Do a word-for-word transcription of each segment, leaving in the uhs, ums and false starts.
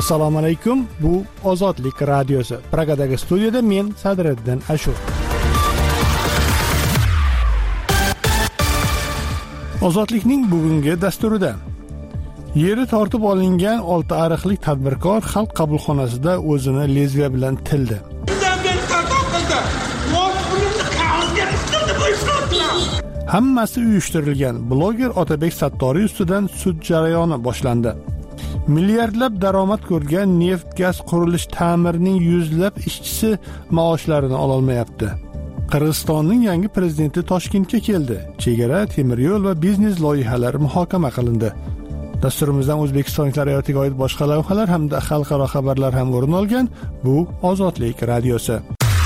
Assalomu alaykum. Bu Ozodlik radiosi. Pragadagi studiyada men Sadriddin Ashur. Ozodlikning bugungi dasturida yeri tortib olingan olti ariqlik tadbirkor xalq qabulxonasida o'zini lezbiya bilan tildi. Hammasi uyushtirilgan bloger Otabek Sattoriy ustidan sud jarayoni boshlandi. Milliardlab daromad ko'rgan neft gaz qurilish ta'mirining yuzlab ishchisi maoshlarini ola olmayapti. Qirg'izistonning yangi prezidenti Toshkentga keldi. Chegara, temir yo'l va biznes loyihalari muhokama qilindi. Dasturimizdan O'zbekistonliklar hayotiga oid boshqa lavhalar hamda xalqaro xabarlar ham o'rin olgan. Bu Ozodlik radiosi.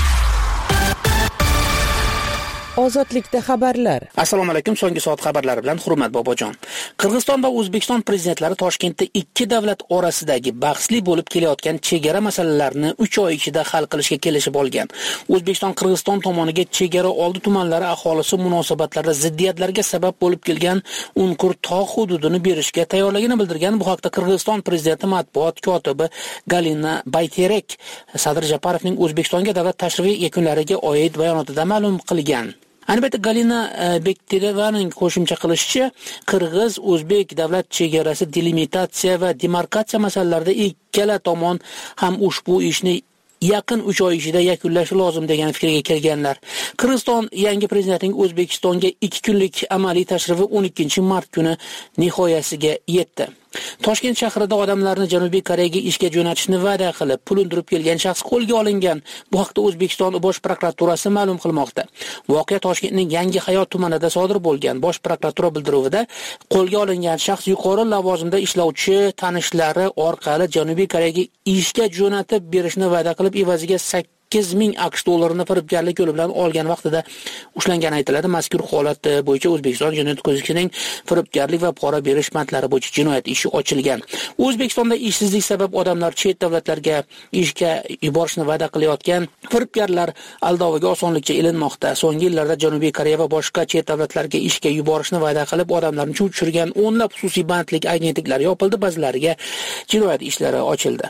Ozodlikda xabarlar. Assalomu alaykum. So'nggi soat xabarlari bilan Hurmat Bobojon. Qirg'iziston va O'zbekiston prezidentlari Toshkentda ikki davlat orasidagi bahsli bo'lib kelayotgan chegara masalalarini uch oy ichida hal qilishga kelishib olgan. O'zbekiston Qirg'iziston tomoniga chegara oldi tumanlari aholisi munosabatlarida ziddiyatlarga sabab bo'lib kelgan Unkur tog' hududini berishga tayyorligini bildirgan. Bu haqda Qirg'iziston prezidenti matbuot kotibi Galina Bayterek Sadir Japarovning O'zbekistonga davlat tashrifi yakunlariga oid bayonotida ma'lum qilgan. Albatta Galina Bekterevaning qo'shimcha qilishicha, Qirg'iz-O'zbek davlat chegarasi delimitatsiya va demarkatsiya masalalarida ikkala tomon ham ushbu ishni yaqin uch oy ichida yakunlashi lozim degan fikrga kelganlar. Qirg'iziston yangi prezidentining O'zbekistonga ikki kunlik amaliy tashrifi o'n ikkinchi mart kuni nihoyasiga yetdi. Toshkent shahrida odamlarni Janubiy Koreyaga ishga jo'natishni va'da qilib, pul undirib kelgan shaxs qo'lga olingan. Bu haqda O'zbekiston Bosh prokuraturasi ma'lum qilmoqda. Voqea Toshkentning Yangi Hayot tumanida sodir bo'lgan. Bosh prokuratura bildiruvida qo'lga olingan shaxs yuqori lavozimda ishlovchi tanishlari orqali Janubiy Koreyaga ishga jo'natib berishni va'da qilib, evaziga sakkiz ming aqsh dollarini firibgarlik yo'li bilan olgan vaqtida ushlangani aytiladi. Mazkur holat bo'yicha O'zbekiston Jinoyat kodeksining firibgarlik va pora berish bandlari bo'yicha jinoyat ishi ochilgan. O'zbekistonda ishsizlik sabab odamlar chet davlatlarga ishga yuborishni va'da qilayotgan firibgarlar aldoviga osonlikcha ilinmoqda. So'nggi yillarda Janubiy Koreya va boshqa chet davlatlarga ishga yuborishni va'da qilib, odamlarni chuv tushirgan o'nlab xususiy bandlik agentliklari yopildi, ba'zilariga jinoyat ishlari ochildi.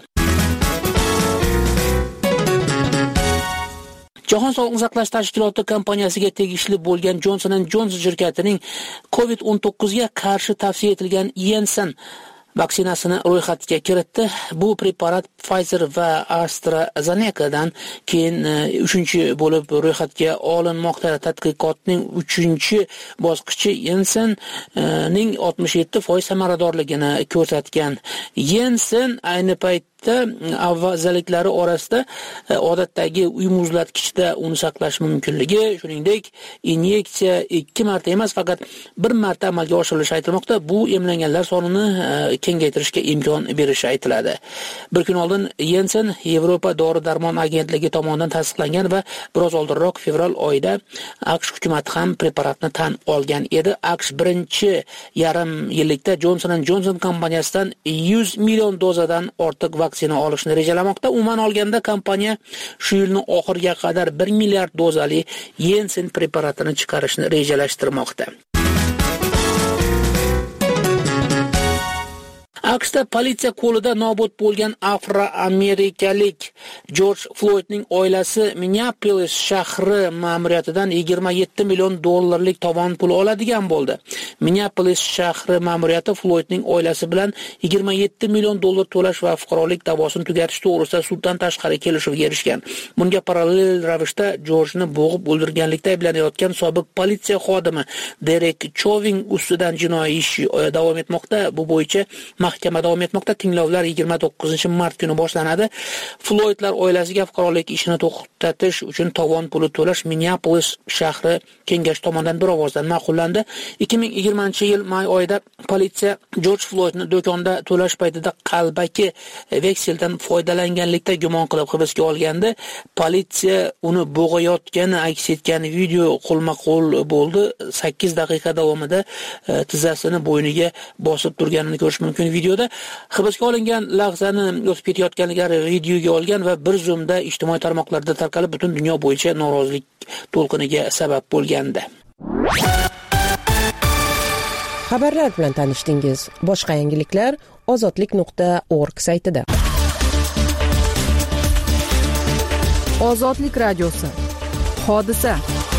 Jahon Sog'liqni saqlash tashkiloti kompaniyasiga tegishli bo'lgan Johnson and Johnson shirkatining covid o'n to'qqiz ga qarshi tavsiya etilgan Janssen vaksinasini ro'yxatga kiritdi. Bu preparat Pfizer va AstraZenecadan keyin uchinchi bo'lib ro'yxatga olinmoqda. Tadqiqotning uchinchi bosqichi Janssenning oltmish yetti foiz samaradorligini ko'rsatgan. Janssen ayni paytda afzalliklari orasida odatdagi uy muzlatkichda uni saqlash mumkinligi, shuningdek, inyeksiya ikki marta emas, faqat bir marta amalga oshirilishi aytilmoqda. Bu emlanganlar sonini kengaytirishga imkon berishi aytiladi. Bir kun oldin Janssen Yevropa dori-darmon agentligi tomonidan tasdiqlangan va biroz oldinroq fevral oyida AQSh hukumati ham preparatni tan olgan edi. AQSh birinchi yarim yillikda Johnson and Johnson kompaniyasidan yuz million dozadan ortiq vaksina olishni rejalamoqda. Umuman olganda kompaniya shu yilning oxiriga qadar bir milliard dozali Janssen preparatini chiqarishni rejalashtirmoqda. AQShda politsiya qo'lida nobud bo'lgan afroamerikalik George Floydning oilasi Minneapolis shahri ma'muriyatidan yigirma yetti million dollarlik tovon pul oladigan bo'ldi. Minneapolis shahri ma'muriyati Floydning oilasi bilan yigirma yetti million dollar to'lash va fuqarolik da'vosini tugatish to'g'risida suddan tashqari kelishuvga erishgan. Bunga parallel ravishda George'ni bo'g'ib o'ldirganlikda ayblanayotgan sobiq politsiya xodimi Derek Chauvin ustidan jinoiy ish davom etmoqda. Bu bo'yicha mahkama davom etmoqda. Tinglovlar yigirma to'qqizinchi mart kuni boshlanadi. Floydlar oilasiga fuqarolik ishini to'xtatish uchun tovon puli to'lash Minneapolis shahri kengashi tomonidan bir ovozdan ma'qullandi. ikki ming yigirmanchi yil may oyida politsiya George Floydni do'konda to'lash paytida qalbaki vekseldan foydalanganlikda gumon qilib hibsga olgandi. Politsiya uni bo'g'ayotgani aks etgan video qo'lma-qo'l bo'ldi. sakkiz daqiqa davomida tizzasini bo'yniga bosib turganini ko'rish mumkin. Videoda hibsga olingan lahzani o'tib ketayotganlari videoga olgan va bir zoomda ijtimoiy tarmoqlarda tarqalib butun dunyo bo'yicha norozilik to'lqiniga sabab bo'lgandi. Xabarlar bilan tanishdingiz. Boshqa yangiliklar ozodlik nuqta org saytida. Ozodlik radiosi. Hodisa.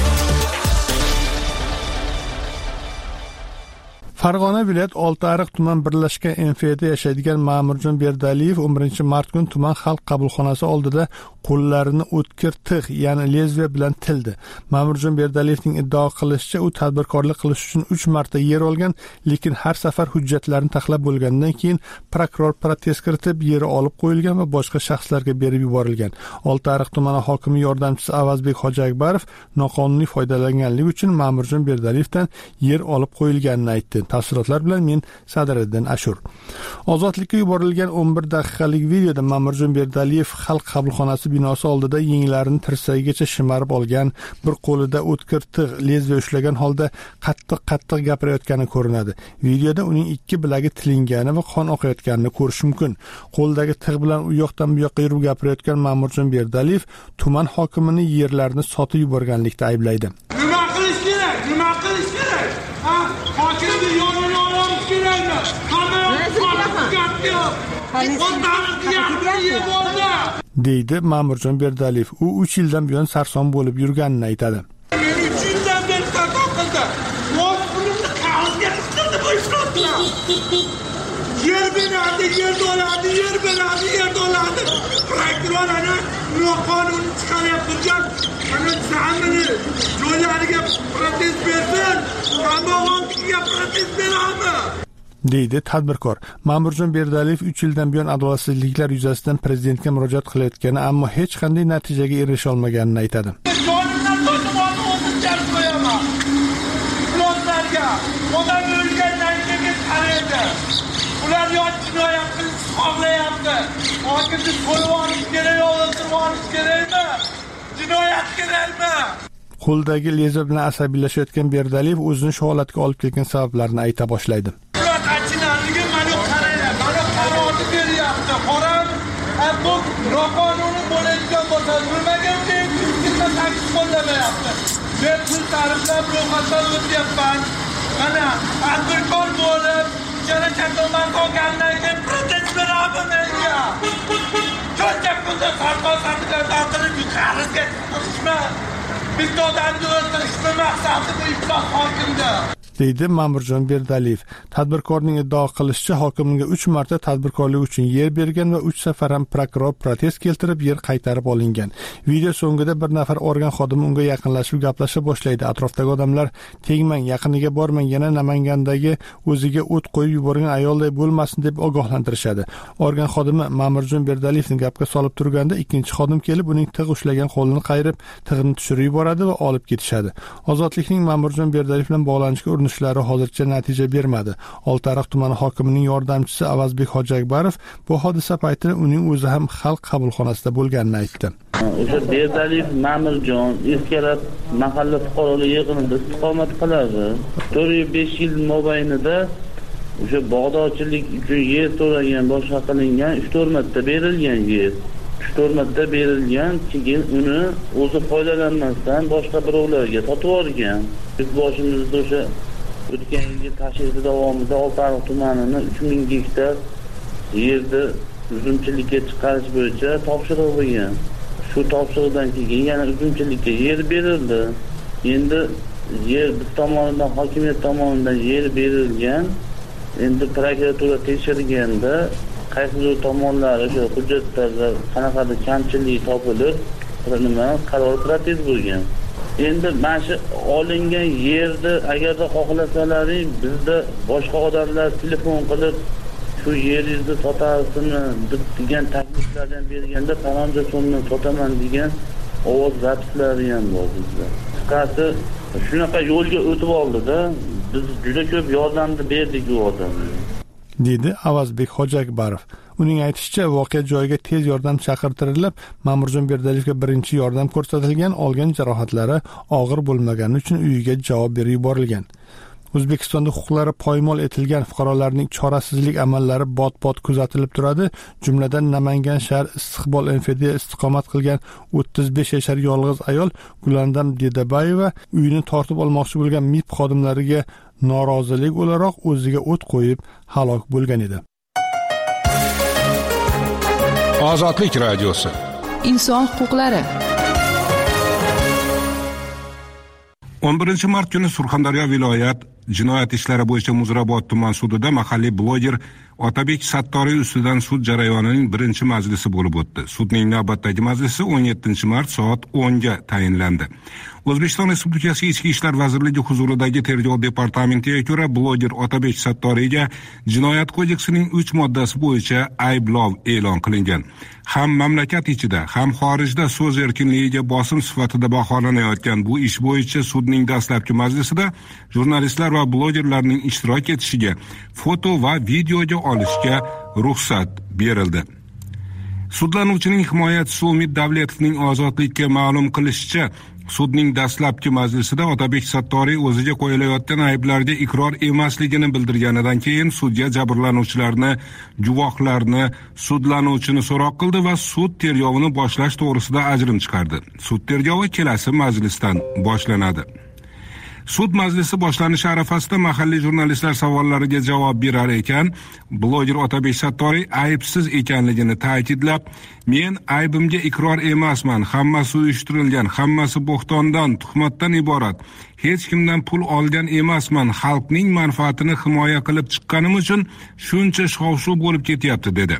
Farg'ona viloyat Oltiariq tuman birlashgan M F da yashaydigan Ma'murjon Berdaliyev o'n birinchi mart kuni tuman xalq qabulxonasi oldida qo'llarini o'tkir tig', ya'ni lezbiya bilan tildi. Ma'murjon Berdaliyevning iddao qilishicha, u tadbirkorlik qilish uchun uch marta yer olgan, lekin har safar hujjatlarni taxlab bo'lgandan keyin prokuror protest kiritib, yeri olib qo'yilgan va boshqa shaxslarga berib yuborilgan. Oltiariq tumani hokimi yordamchisi Avazbek Hojiakbarov noqonuniy foydalanganligi uchun Ma'murjon Berdaliyevdan yer olib qo'yilganini aytdi. Tafsilotlar bilan men Sadiriddin Ashur. Ozodlikka yuborilgan o'n bir daqiqalik videoda Ma'murjon Berdaliyev xalq qabulxonasi binosi oldida yenglarini tirsagigacha shimarib olgan, bir qo'lida o'tkir tig', lezbiya ushlagan holda qattiq-qattiq gapirayotgani ko'rinadi. Videoda uning ikki bilagi tilingani va qon oqayotganini ko'rish mumkin. Qo'ldagi tig' bilan u yoqdan bu yoqqa yurib gapirayotgan Ma'murjon Berdaliyev tuman hokimini yerlarni sotib yuborganlikda ayblaydi. Nima qilish kerak? Nima qilish kerak? Ha, hokimni yo'lini olamiz kerakmi? deydi Ma'murjon Berdaliyev. U uch yildan buyon sarson bo'lib yurganini aytadi. Men uch yildan beri sarson qildim. O'z pulimni qog'ozga qistirdim, ishlotdim. Yer beradi, yer oladi, yer beradi, yer oladi. Prokuror ana noqonuniy chiqarib turgan. Ana zamini joylariga protest bersin. Qamoqxonaga protest berami? deydi tadbirkor. Ma'murjon Berdaliyev uch yildan buyon adolatsizliklar yuzasidan prezidentga murojaat qilayotgani, ammo hech qanday natijaga erisha olmaganini aytadi. Jonimdan to'sib olib o'zim qo'yaman. Ularga odam o'lgandan keyin qaraydi. Ular yo'q jinoyat qilish xohlayapti. Hokimni qo'yib olish kerak, o'ldirib olish kerakmi? Jinoyat kerakmi? Qo'ldagi lezbiya bilan asabiylashayotgan Berdaliyev o'zini shu holatga olib kelgan sabablarini ayta boshlaydi. Noqonuniy bo'layotgan bo'lsa, nimaga ikkinchi taklif qo'llamayapti? Men pul tariflab ro'yxatdan o'tyapman. Mana tadbirkor bo'lib, yana chaqirman qolgandan keyin protest beramiz menga. Ko'cha pulda sarqosatlardan qilib yuqoriga chiqishma. Bitta odamni o'ldirishni maqsadi bu iflos hokimda, deydi Ma'murjon Berdaliyev. Tadbirkorning iddao qilishicha, hokimga uch marta tadbirkorlik uchun yer bergan va uch safar ham prokuror protest keltirib, yer qaytarib olingan. Video so'ngida bir nafar organ xodimi unga yaqinlashib gaplasha boshlaydi. Atrofdagi odamlar tegmang, yaqiniga bormang, yana Namangandagi o'ziga o't qo'yib yuborgan ayolday bo'lmasin deb ogohlantirishadi. Organ xodimi Ma'murjon Berdaliyevni gapga solib turganda, ikkinchi xodim kelib uning tig' ushlagan qo'lini qayirib, tig'ini tushirib yuboradi va olib ketishadi. Ozodlikning Ma'murjon Berdaliyev bilan bog'lanishga urinishlari hozircha natija bermadi. Oltiariq tumani hokimining yordamchisi Avazbek Hojiakbarov bu hodisa paytida uning o'zi ham xalq qabulxonasida bo'lganini aytdi. O'sha Berdaliyev Ma'murjon Eskirat mahalla fuqarolar yig'inida istiqomat qiladi. to'rt besh yil mobaynida o'sha bog'dorchilik uchun yer so'ragan, boshqa qilingan uch to'rt marta berilgan yer. uch to'rt marta berilgan, keyin uni o'zi foydalanmasdan boshqa birovlarga sotib olgan. Biz boshimizda o'sha o'tgan yil tashrifi davomida Oltiariq tumanini uch ming gektar yerda uzumchilikka chiqarish bo'yicha topshiriq bo'lgan. Shu topshiriqdan keyin yana uzumchilikka yer berildi. Endi yer biz tomonidan, hokimiyat tomonidan yer berilgan. Endi prokuratura tekshirganda qaysidir tomonlari o'sha hujjatlarda qanaqadir kamchilik topilib, nima qaror protest bo'lgan. Endi mana shu olingan yerda agarda xohlasalaring, bizda boshqa odamlar telefon qilib shu yeringizni sotasizmi degan takliflardan berganda faloncha so'mdan sotaman degan ovoz zapislari ham bor bizda. Qisqasi shunaqa yo'lga o'tib oldi-da, biz juda ko'p yordamni berdik u odamga, dedi Avazbek Hojiakbarov. Uning aytishicha, voqea joyiga tez yordam chaqirtirilib, Ma'murjon Berdaliyevga birinchi yordam ko'rsatilgan, olgan jarohatlari og'ir bo'lmagani uchun uyiga javob berib yuborilgan. O'zbekistonda huquqlari poymol etilgan fuqarolarning chorasizlik amallari bot-bot kuzatilib turadi. Jumladan Namangan shahar Istiqbol M F da istiqomat qilgan o'ttiz besh yashar yolg'iz ayol Gulandam Dedabayeva uyini tortib olmoqchi bo'lgan M I P xodimlariga norozilik o'laroq o'ziga o't qo'yib halok bo'lgan edi. Ozodlik radiosi. Inson huquqlari o'n birinchi mart kuni Surxondaryo viloyat jinoyat ishlari bo'yicha Muzrabot tuman sudida mahalliy bloger Otabek Sattoriy ustidan sud jarayonining birinchi majlisi bo'lib o'tdi. Sudning navbatdagi majlisi o'n yettinchi mart soat o'nga tayinlandi. O'zbekiston Respublikasi Ichki ishlar vazirligi huzuridagi tergov departamentiga ko'ra, bloger Otabek Sattoriyga Jinoyat kodeksining uch moddasi bo'yicha ayblov e'lon qilingan. Ham mamlakat ichida, ham xorijda so'z erkinligiga bosim sifatida baholanayotgan bu ish bo'yicha sudning dastlabki majlisida jurnalistlar va blogerlarning ishtirok etishiga, foto va videoga olishga ruxsat berildi. Sudlanuvchining himoyachisi Umid Davletovning ozodlikka ma'lum qilishicha, sudning dastlabki majlisida Otabek Sattoriy o'ziga qo'yilayotgan ayblarga iqror emasligini bildirganidan keyin sudya jabrlanuvchilarni, guvohlarni, sudlanuvchini so'roq qildi va sud tergovini boshlash to'g'risida ajrim chiqardi. Sud tergovi kelasi majlisdan boshlanadi. Sud majlisi boshlanishi arafasida mahalliy jurnalistlar savollariga javob berar ekan, bloger Otabek Sattoriy aybsiz ekanligini ta'kidlab, men aybimga iqror emasman, hammasi uyushtirilgan, hammasi bo'xtondan, tuhmatdan iborat. Hech kimdan pul olgan emasman, xalqning manfaatini himoya qilib chiqqanim uchun shuncha shov-shuv bo'lib ketyapti dedi.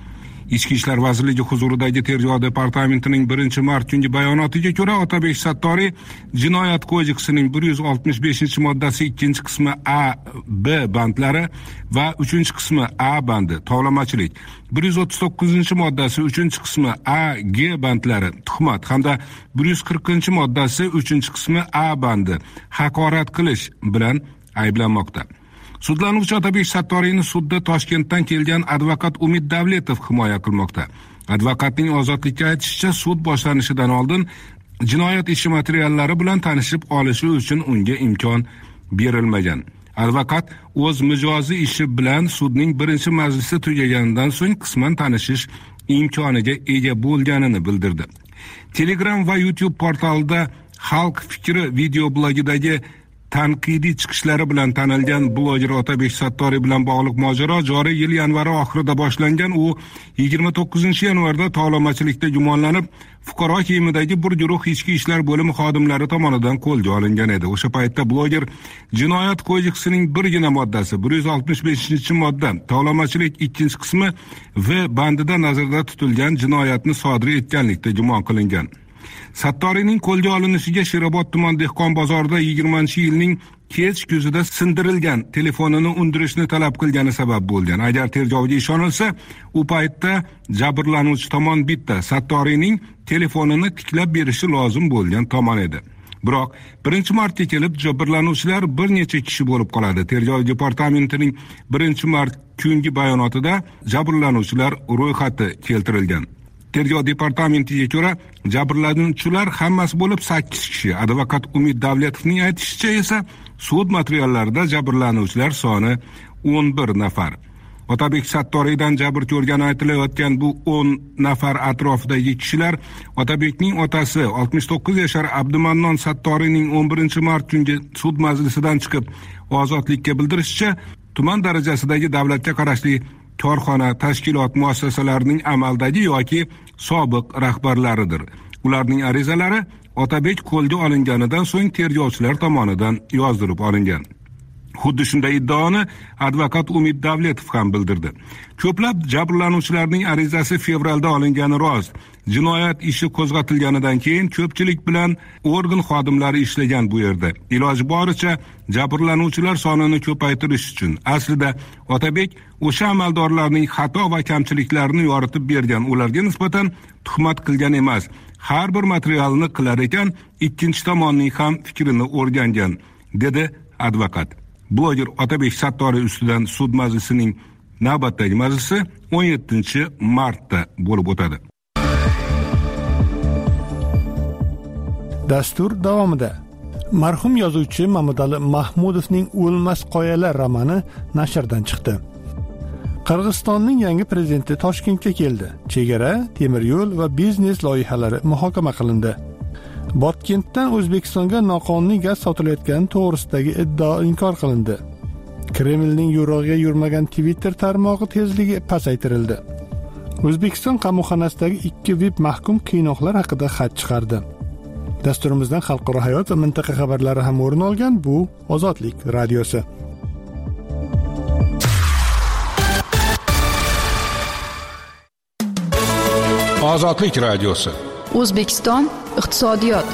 Ichki ishlar vazirligi huzuridagi tergov departamentining birinchi mart kungi bayonotiga ko'ra, Otabek Sattoriy Jinoyat kodeksining bir yuz oltmish beshinchi moddasi ikkinchi qismi A, B bandlari va uchinchi qismi A bandi tovlamachilik, bir yuz o'ttiz to'qqizinchi moddasi uchinchi qismi A, G bandlari tuhmat hamda bir yuz qirqinchi moddasi uchinchi qismi A bandi haqorat qilish bilan ayblanmoqda. Sudlanuvchi Otabek Sattoriyni sudda Toshkentdan kelgan advokat Umid Davletov himoya qilmoqda. Advokatning ozodlikka aytishicha, sud boshlanishidan oldin jinoyat ishi materiallari bilan tanishib olishi uchun unga imkon berilmagan. Advokat o'z mijozi ishi bilan sudning birinchi majlisi tugaganidan so'ng qisman tanishish imkoniga ega bo'lganini bildirdi. Telegram va YouTube portalida Xalq fikri video blogidagi tanqidiy chiqishlari bilan tanilgan bloger Otabek Sattoriy bilan bog'liq mojaro joriy yil yanvar oxirida boshlangan. U yigirma to'qqizinchi yanvarda tovlamachilikda gumonlanib, fuqaro kiyimidagi bir guruh ichki ishlar bo'limi xodimlari tomonidan qo'lga olingan edi. O'sha paytda bloger Jinoyat kodeksining birgina moddasi bir yuz oltmish beshinchi modda tovlamachilik ikkinchi qismi V bandida nazarda tutilgan jinoyatni sodir etganlikda gumon qilingan. Sattoriyning qo'lga olinishiga Sherobod tuman dehqon bozorida yigirmanchi yilning kech kuzida sindirilgan telefonini undirishni talab qilgani sabab bo'lgan. Agar tergovga ishonilsa, u paytda jabrlanuvchi tomon bitta Sattoriyning telefonini tiklab berishi lozim bo'lgan tomon edi. Biroq birinchi martga kelib jabrlanuvchilar bir necha kishi bo'lib qoladi. Tergov departamentining birinchi mart kungi bayonotida jabrlanuvchilar ro'yxati keltirilgan. Tergov departamentiga ko'ra, jabrlanuvchilar hammasi bo'lib sakkiz kishi. Advokat Umid Davletovning aytishicha esa, sud materiallarida jabrlanuvchilar soni o'n bir nafar. Otabek Sattoriydan jabr ko'rgani aytilayotgan bu o'n nafar atrofidagi kishilar Otabekning otasi oltmish to'qqiz yashar Abdumannon Sattoriyning o'n birinchi mart kungi sud majlisidan chiqib ozodlikka bildirishicha, tuman darajasidagi davlatga qarashli korxona, tashkilot muassasalarining amaldagi yoki sobiq rahbarlaridir. Ularning arizalari Otabek qo'lga olinganidan so'ng tergovchilar tomonidan yozdirib olingan. Xuddi shunday iddaoni advokat Umid Davletov ham bildirdi. Ko'plab jabrlanuvchilarning arizasi fevralda olingani rost. Jinoyat ishi qo'zg'atilganidan keyin ko'pchilik bilan organ xodimlari ishlagan bu yerda. Iloji boricha jabrlanuvchilar sonini ko'paytirish uchun. Aslida Otabek o'sha amaldorlarning xato va kamchiliklarini yoritib bergan, ularga nisbatan tuhmat qilgan emas. Har bir materialni qilar ekan, ikkinchi tomonning ham fikrini o'rgangan, dedi advokat. Bloger Otabek Sattoriy ustidan sud majlisining navbatdagi majlisi o'n yettinchi martda bo'lib o'tadi. Dastur davomida marhum yozuvchi Mamadali Mahmudovning O'lmas qoyalar romani nashrdan chiqdi. Qirg'izistonning yangi prezidenti Toshkentga keldi. Chegara, temir yo'l va biznes loyihalari muhokama qilindi. Botkentdan O'zbekistonga noqonuniy gaz sotilayotgani to'g'risidagi iddao inkor qilindi. Kremlning yo'rig'iga yurmagan Twitter tarmog'i tezligi pasaytirildi. O'zbekiston qamoqxonasidagi ikki V I P mahkum qiynoqlar haqida xat chiqardi. Dasturimizdan xalqaro hayot va mintaqa xabarlari ham o'rin olgan. Bu Ozodlik radiosi. Ozodlik radiosi. O'zbekiston iqtisodiyot.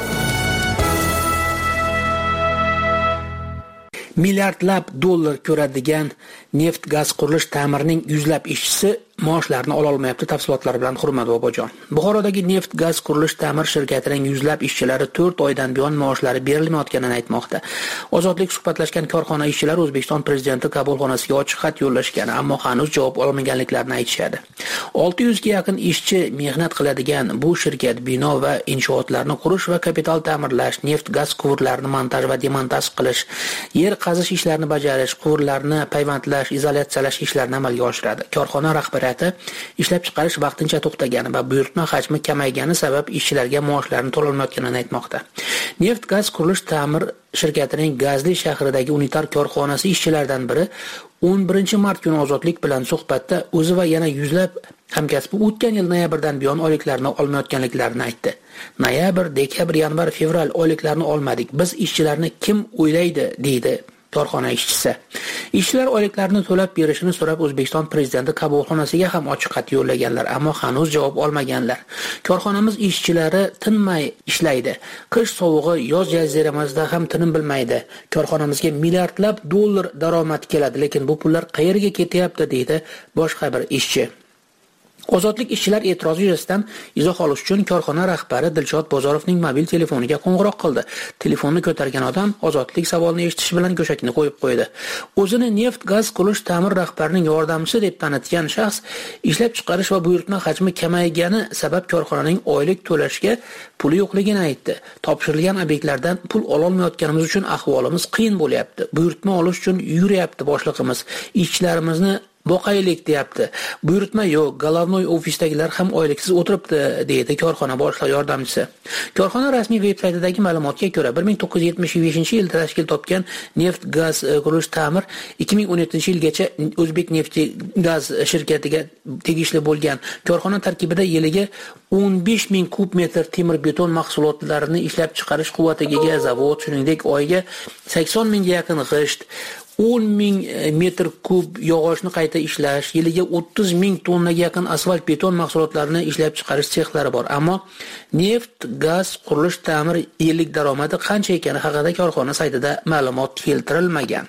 Milliardlab dollar ko'radigan neft gaz qurilish ta'mirining yuzlab ishchisi maoshlarini ola olmayapti. Tafsilotlari bilan Hurmat Bobojon. Buxorodagi neft gaz qurilish ta'mir shirkatining yuzlab ishchilari to'rt oydan buyon maoshlari berilmayotganini aytmoqda. Ozodlik suhbatlashgan korxona ishchilari O'zbekiston prezidenti qabulxonasiga ochiq xat yo'llashgan, ammo hanuz javob olmaganliklarini aytishadi. olti yuz ga yaqin ishchi mehnat qiladigan bu shirkat bino va inshootlarni qurish va kapital ta'mirlash, neft gaz quvurlarini montaj va demontaj qilish, yer qazish ishlarini bajarish, quvurlarni payvandlash, izolyatsiyalash ishlarini amalga oshiradi. Korxona rahbariyati ishlab chiqarish vaqtincha to'xtagani va buyurtma hajmi kamaygani sabab ishchilarga maoshlarini to'lolmayotganini aytmoqda. Neft gaz qurilish ta'mir shirkatining Gazli shahridagi unitar korxonasi ishchilaridan biri o'n birinchi mart kuni Ozodlik bilan suhbatda o'zi va yana yuzlab hamkasbi o'tgan yil noyabrdan buyon oyliklarini olmayotganliklarini aytdi. Noyabr, dekabr, yanvar, fevral oyliklarini olmadik. Biz ishchilarni kim o'ylaydi, deydi korxona ishchisi. Ishchilar oyliklarini to'lab berishini so'rab O'zbekiston prezidenti qabulxonasiga ham ochiq xat yo'llaganlar, ammo hanuz javob olmaganlar. Korxonamiz ishchilari tinmay ishlaydi. Qish sovug'i, yoz jaziramasida ham tinim bilmaydi. Korxonamizga milliardlab dollar daromad keladi, lekin bu pullar qayerga ketyapti, deydi boshqa bir ishchi. Ozodlik ishchilar e'tirozi yuzasidan izoh olish uchun korxona rahbari Dilshod Bozorovning mobil telefoniga qo'ng'iroq qildi. Telefonni ko'targan odam Ozodlik savolni eshitish bilan go'shakni qo'yib qo'ydi. O'zini neft gaz qurilish ta'mir rahbarining yordamchisi deb tanitgan shaxs ishlab chiqarish va buyurtma hajmi kamaygani sabab korxonaning oylik to'lashga puli yo'qligini aytdi. Topshirilgan obyektlardan pul ola olmayotganimiz uchun ahvolimiz qiyin bo'lyapti. Buyurtma olish uchun yuryapti boshlig'imiz. Ishchilarimizni boqaylik deyapti. Buyurtma yo'q, Galovnoy ofisdagilar ham oyliksiz o'tiribdi, deydi korxona boshliq yordamchisi. Korxona rasmiy veb-saytidagi ma'lumotga ko'ra, bir ming to'qqiz yuz yetmish beshinchi yilda tashkil topgan neft gaz qurilish ta'mir ikki ming o'n yettinchi yilgacha O'zbek nefti gaz shirkatiga tegishli bo'lgan. Korxona tarkibida yiliga o'n besh ming kub metr temir beton mahsulotlarini ishlab chiqarish quvvatiga ega zavod, shuningdek oyiga sakson mingga yaqin g'isht, o'n ming metr kub yog'ochni qayta ishlash, yiliga o'ttiz ming tonnaga yaqin asfalt beton mahsulotlarini ishlab chiqarish sexlari bor. Ammo neft gaz qurilish ta'mir yillik daromadi qancha ekani haqida korxona saytida ma'lumot keltirilmagan.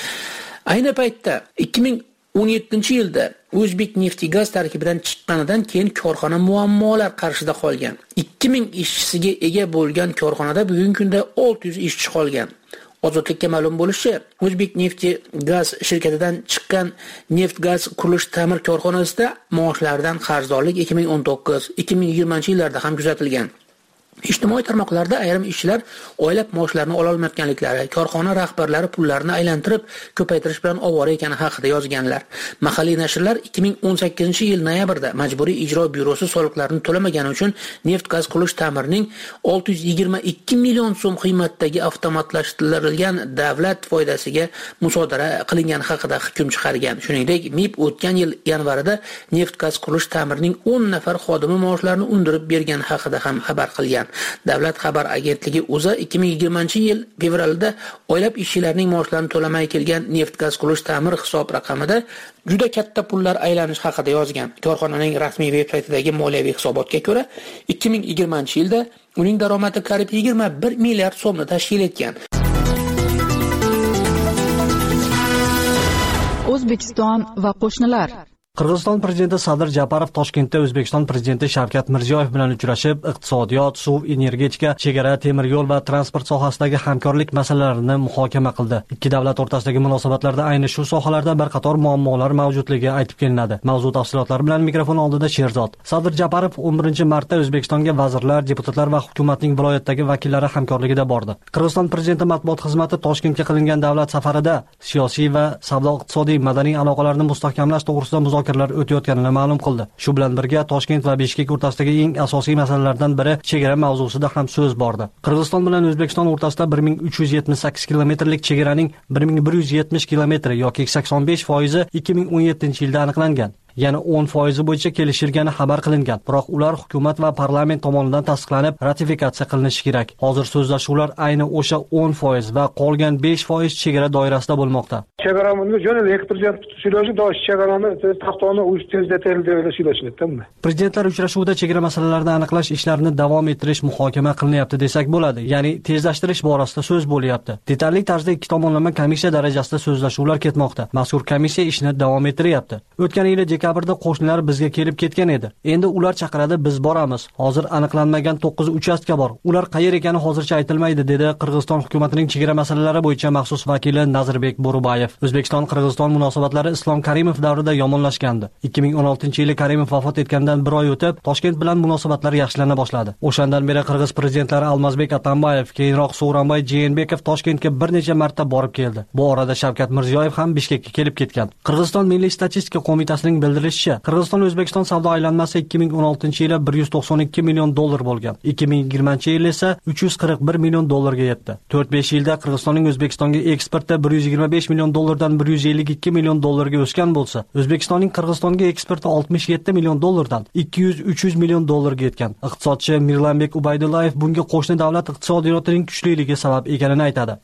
Ayni paytda ikki ming o'n yettinchi yilda O'zbek nefti gaz tarkibidan chiqqanidan keyin korxona muammolar qarshida qolgan. ikki ming ishchisiga ega bo'lgan korxonada bugungi kunda olti yuz ishchi qolgan. Ozodlikka ma'lum bo'lishicha, O'zbek nefti gaz shirkatidan chiqqan neft gaz qurilish ta'mir korxonasida maoshlardan qarzdorlik ikki ming o'n to'qqiz ikki ming yigirmanchi yillarda ham kuzatilgan. Ijtimoiy tarmoqlarda ayrim ishchilar oylab maoshlarini ola olmayotganliklari, korxona rahbarlari pullarni aylantirib ko'paytirish bilan ovora ekani haqida yozganlar. Mahalliy nashrlar ikki ming o'n sakkizinchi yil noyabrda Majburiy ijro byurosi soliqlarni to'lamagani uchun neft gaz qurilish ta'mirining olti yuz yigirma ikki million so'm qiymatdagi avtomatlashtirilgan davlat foydasiga musodara qilingan haqida hukm chiqargan. Shuningdek, M I B o'tgan yil yanvarida neft gaz qurilish ta'mirining o'n nafar xodimi maoshlarini undirib bergan haqida ham xabar qilgan. Davlat xabar agentligi o'zi ikki ming yigirmanchi yil fevralda oylab ishchilarning maoshlarini to'lamay kelgan neft gaz qurilish ta'mir hisob raqamida juda katta pullar aylanish haqida yozgan. Korxonaning rasmiy veb-saytidagi moliyaviy hisobotga ko'ra, ikki ming yigirmanchi yilda uning daromadi qariyb yigirma bir milliard so'mni tashkil etgan. O'zbekiston va qo'shnilar. Qirg'iziston prezidenti Sadir Japarov Toshkentda O'zbekiston prezidenti Shavkat Mirziyoyev bilan uchrashib, iqtisodiyot, suv, energetika, chegara, temir yo'l va transport sohasidagi hamkorlik masalalarini muhokama qildi. Ikki davlat o'rtasidagi munosabatlarda ayni shu sohalarda bir qator muammolar mavjudligi aytib kelinadi. Mavzu tafsilotlari bilan mikrofon oldida Sherzod. Sadir Japarov o'n birinchi martda O'zbekistonga vazirlar, deputatlar va hukumatning viloyatdagi vakillari hamkorligida bordi. Qirg'iziston prezidenti matbuot xizmati Toshkentga qilingan davlat safarida siyosiy va savdo-iqtisodiy madaniy aloqalarni mustahkamlash to'g'risida muzokaralar o'tayotganini ma'lum qildi. Shu bilan birga Toshkent va Bishkek o'rtasidagi eng asosiy masalalardan biri chegara mavzusida ham so'z bordi. Qirg'iziston bilan O'zbekiston o'rtasida bir ming uch yuz yetmish sakkiz kilometrlik chegaraning bir ming bir yuz yetmish kilometri yoki sakson besh foizi ikki ming o'n yettinchi yilda aniqlangan. yana o'n foiz bo'yicha kelishilgani xabar qilingan. Biroq ular hukumat va parlament tomonidan tasdiqlanib, ratifikatsiya qilinishi kerak. Hozir so'zlashuvlar ayni o'sha o'n foiz va qolgan besh foiz chegara doirasida bo'lmoqda. Chegaramizga jo'na elektriklar tutishilishi dosh chegarani taxtoni uch tezlatildi deb o'ylashmoqdaman. Prezidentlar uchrashuvida chegara masalalarini aniqlash ishlarini davom ettirish muhokama qilinyapti desak bo'ladi. Ya'ni tezlashtirish borasida so'z bo'lyapti. Detalli tarzda ikki tomonlama komissiya darajasida so'zlashuvlar ketmoqda. Mazkur komissiya ishni davom ettiryapti. O'tgan yil dekabrda qo'shnilar bizga kelib ketgan edi. Endi ular chaqiradi, biz boramiz. Hozir aniqlanmagan to'qqiz uchastka bor. Ular qayer ekani hozircha aytilmaydi, dedi Qirg'iziston hukumatining chegara masalalari bo'yicha maxsus vakili Nazarbek Bo'rubayev. O'zbekiston-Qirg'iziston munosabatlari Islom Karimov davrida yomonlashgandi. ikki ming o'n oltinchi yili Karimov vafot etgandan bir oy o'tib, Toshkent bilan munosabatlar yaxshilana boshladi. O'shandan beri Qirg'iz prezidentlari Almazbek Atambayev, keyinroq Sooronbay Jeenbekov Toshkentga bir necha marta borib keldi. Bu orada Shavkat Mirziyoyev ham Bishkekka kelib ketgan. Qirg'iziston Milliy statistika qo'mitasining bildirishicha, Qirg'iziston-O'zbekiston savdo aylanmasi ikki ming o'n oltinchi yili bir yuz to'qson ikki million dollar bo'lgan. ikki ming yigirmanchi yil esa uch yuz qirq bir million dollarga yetdi. to'rt besh yilda Qirg'izistonning O'zbekistonga eksporti bir yuz yigirma besh million dollardan bir yuz ellik ikki million dollarga o'sgan bo'lsa, O'zbekistonning Qirg'izistonga eksporti oltmish yetti million dollardan ikki yuz uch yuz million dollarga yetgan. Iqtisodchi Mirlanbek Ubaydullayev bunga qo'shni davlat iqtisodiyotining kuchliligi sabab ekanini aytadi.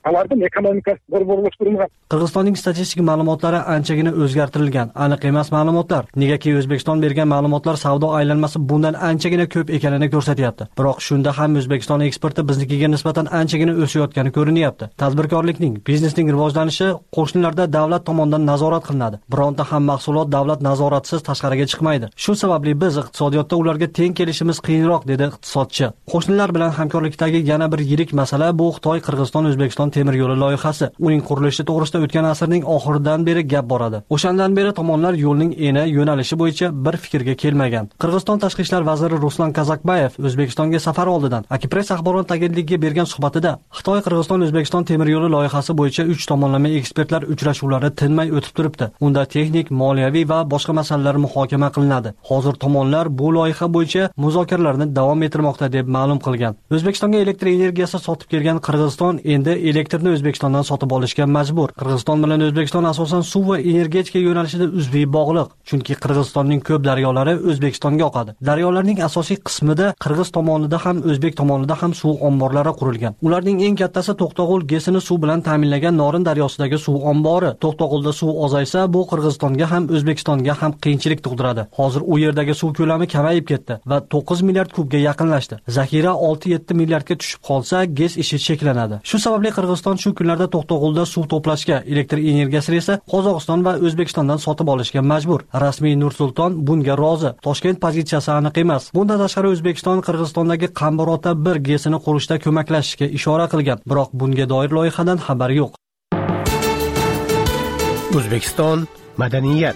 Qirg'izistonning statistik ma'lumotlari anchagina o'zgartirilgan, aniq emas ma'lumotlar. Negaki O'zbekiston bergan ma'lumotlar savdo aylanmasi bundan anchagina ko'p ekanini ko'rsatyapti. Biroq shunda ham O'zbekiston eksporti biznikiga nisbatan anchagina o'sayotgani ko'rinyapti. Tadbirkorlikning, biznesning rivojlanishi qo'shnilarda davlat tomonidan nazorat qilinadi. Bironta ham mahsulot davlat nazoratisiz tashqariga chiqmaydi. Shu sababli biz iqtisodiyotda ularga teng kelishimiz qiyinroq, dedi iqtisodchi. Qo'shnilar bilan hamkorlikdagi yana bir yirik masala bu Xitoy Qirg'iziston O'zbekiston temir yo'li loyihasi. Uning qurilishi to'g'risida o'tgan asrning oxiridan beri gap boradi. O'shandan beri tomonlar yo'lning eni, yo'nalishi bo'yicha bir fikrga kelmagan. Qirg'iziston tashqi ishlar vaziri Ruslan Kazakbayev O'zbekistonga safar oldidan Akipress axborot agentligiga bergan suhbatida Xitoy Qirg'iziston O'zbekiston temir yo'li loyihasi bo'yicha uch tomonlama ekspertlar uchrashuvlari tinmay o'tib turibdi. Unda texnik, moliyaviy va boshqa masalalar muhokama qilinadi. Hozir tomonlar bu loyiha bo'yicha muzokaralarni davom ettirmoqda deb ma'lum qilgan. O'zbekistonga elektr energiyasi sotib kelgan Qirg'iziston endi elektrni O'zbekistondan sotib olishga majbur. Qirg'iziston bilan O'zbekiston asosan suv va energetika yo'nalishida uzviy bog'liq. Chunki Qirg'izistonning ko'p daryolari O'zbekistonga oqadi. Daryolarning asosiy qismida Qirg'iz tomonida ham O'zbek tomonida ham suv omborlari qurilgan. Ularning eng kattasi To'qtog'ul gesini suv bilan ta'minlagan Norin daryosidagi suv ombori. To'qtog'ulda suv ozaysa, bu Qirg'izistonga ham O'zbekistonga ham qiyinchilik tug'diradi. Hozir u yerdagi suv ko'lami kamayib ketdi va to'qqiz milliard kubga yaqinlashdi. Zaxira olti yetti milliardga tushib qolsa, gez ishi cheklanadi. Shu sababli Qirg'iziston shu kunlarda To'qtog'ulda suv to'plashga, elektr energiyasini esa Qozog'iston va O'zbekistondan sotib olishga majbur. Rasmiy Nur-Sulton bunga rozi. Toshkent pozitsiyasi aniq emas. Bundan tashqari O'zbekiston Qirg'izistondagi Qambarota bir gesini qurishda ko'maklashishga ishora qilgan, biroq bunga doir loyihadan xabar yo'q. O'zbekiston madaniyat.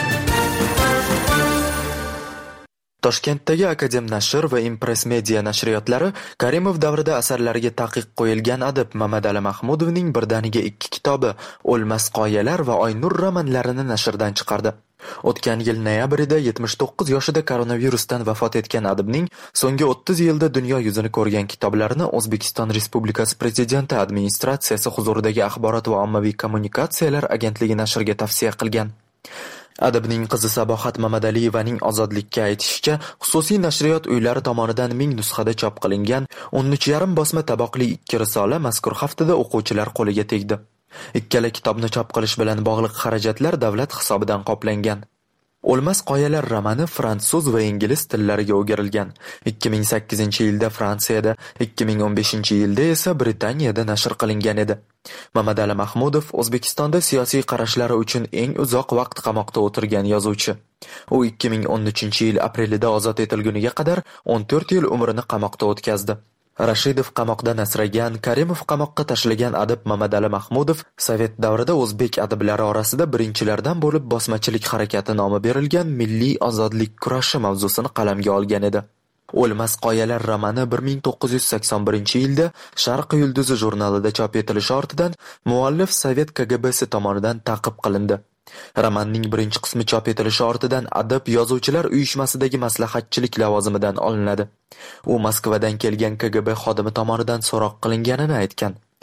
Toshkentdagi Akadem Nashr va Impress Media nashriyotlari Karimov davrida asarlariga taqiq qo'yilgan adib Mamadali Mahmudovning birdaniga ikki kitobi O'lmas qoyalar va Oynur romanlarini nashrdan chiqardi. O'tgan yil noyabrida yetmish to'qqiz yoshida koronavirusdan vafot etgan adibning so'nggi o'ttiz yilda dunyo yuzini ko'rgan kitoblarini O'zbekiston Respublikasi Prezidenti administratsiyasi huzuridagi Axborot va ommaviy kommunikatsiyalar agentligi nashrga tavsiya qilgan. Adibning qizi Sabohat Mamadaliyevaning Ozodlikka aytishicha, xususiy nashriyot uylari tomonidan ming nusxada chop qilingan o'n uch yarim bosma taboqli ikki risola mazkur haftada o'quvchilar qo'liga tegdi. Ikkala kitobni chop qilish bilan bog'liq xarajatlar davlat hisobidan qoplangan. O'lmas qoyalar romani fransuz va ingliz tillariga o'girilgan. ikki ming sakkizinchi yilda Fransiyada, ikki ming o'n beshinchi yilda esa Britaniyada nashr qilingan edi. Mamadali Mahmudov O'zbekistonda siyosiy qarashlari uchun eng uzoq vaqt qamoqda o'tirgan yozuvchi. U ikki ming o'n uchinchi yil aprelida ozod etilguniga qadar o'n to'rt yil umrini qamoqda o'tkazdi. Rashidov qamoqdan asragan, Karimov qamoqqa tashlagan adib Mamadali Mahmudov Sovet davrida o'zbek adiblari orasida birinchilardan bo'lib bosmachilik harakati nomi berilgan milliy ozodlik kurashi mavzusini qalamga olgan edi. O'lmas qoyalar romani bir ming to'qqiz yuz sakson birinchi yilda Sharq yulduzi jurnalida chop etilishi ortidan muallif Sovet K G B'si tomonidan ta'qib qilindi. Romanning birinchi qismi chop etilishi ortidan adib yozuvchilar uyushmasidagi maslahatchilik lavozimidan olinadi. U Moskvadan kelgan K G B xodimi tomonidan so'roq qilinganini aytgan.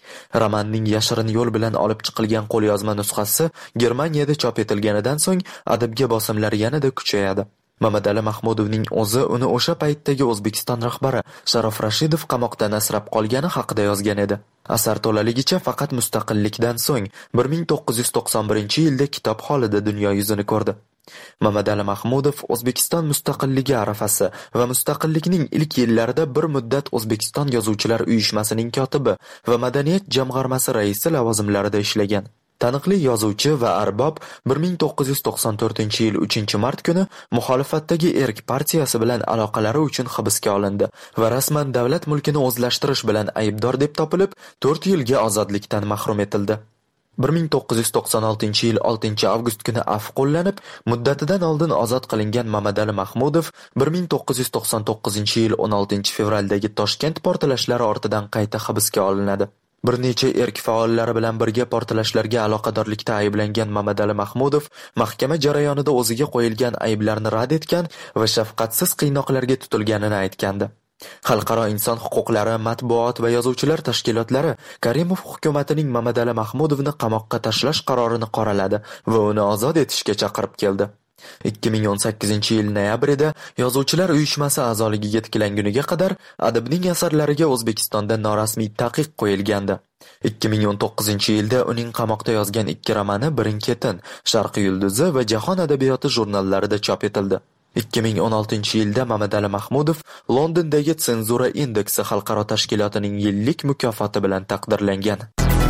Romanning yashirin yo'l bilan olib chiqilgan qo'lyozma nusxasi Germaniyada chop etilganidan so'ng adabga bosimlar yanada kuchayadi. Mamadali Mahmudovning o'zi uni o'sha paytdagi O'zbekiston rahbari Sharof Rashidov qamoqdan asrab qolgani haqida yozgan edi. Asar to'laligicha faqat mustaqillikdan so'ng bir ming to'qqiz yuz to'qson birinchi yilda kitob holida dunyo yuzini ko'rdi. Mamadali Mahmudov O'zbekiston mustaqilligi arafasi va mustaqillikning ilk yillarida bir muddat O'zbekiston Yozuvchilar uyushmasining kotibi va madaniyat jamg'armasi raisi lavozimlarida ishlagan. Taniqli yozuvchi va arbob bir ming to'qqiz yuz to'qson to'rtinchi yil uchinchi mart kuni muxolifatdagi Erk partiyasi bilan aloqalari uchun hibsga olindi va rasman davlat mulkini o'zlashtirish bilan aybdor deb topilib, to'rt yilga ozodlikdan mahrum etildi. bir ming to'qqiz yuz to'qson oltinchi yil oltinchi avgust kuni afv qo'llanib, muddatidan oldin ozod qilingan Mamadali Mahmudov bir ming to'qqiz yuz to'qson to'qqizinchi yil o'n oltinchi fevraldagi Toshkent portlashlari ortidan qayta hibsga olinadi. Bir necha erk faollari bilan birga portlashlarga aloqadorlikda ayblangan Mamadali Mahmudov mahkama jarayonida o'ziga qo'yilgan ayblarni rad etgan va shafqatsiz qiynoqlarga tutilganini aytgandi. Xalqaro inson huquqlari, matbuot va yozuvchilar tashkilotlari Karimov hukumatining Mamadali Mahmudovni qamoqqa tashlash qarorini qoraladi va uni ozod etishga chaqirib keldi. ikki ming o'n sakkizinchi yil noyabrida Yozuvchilar uyushmasi a'zoligiga tiklanguniga qadar adibning asarlariga O'zbekistonda norasmiy taqiq qo'yilgandi. ikki ming o'n to'qqizinchi yilda uning qamoqda yozgan ikki romani Birin-ketin, Sharq yulduzi va Jahon adabiyoti jurnallarida chop etildi. ikki ming o'n oltinchi yilda Mamadali Mahmudov Londondagi Senzura indeksi xalqaro tashkilotining yillik mukofoti bilan taqdirlangan.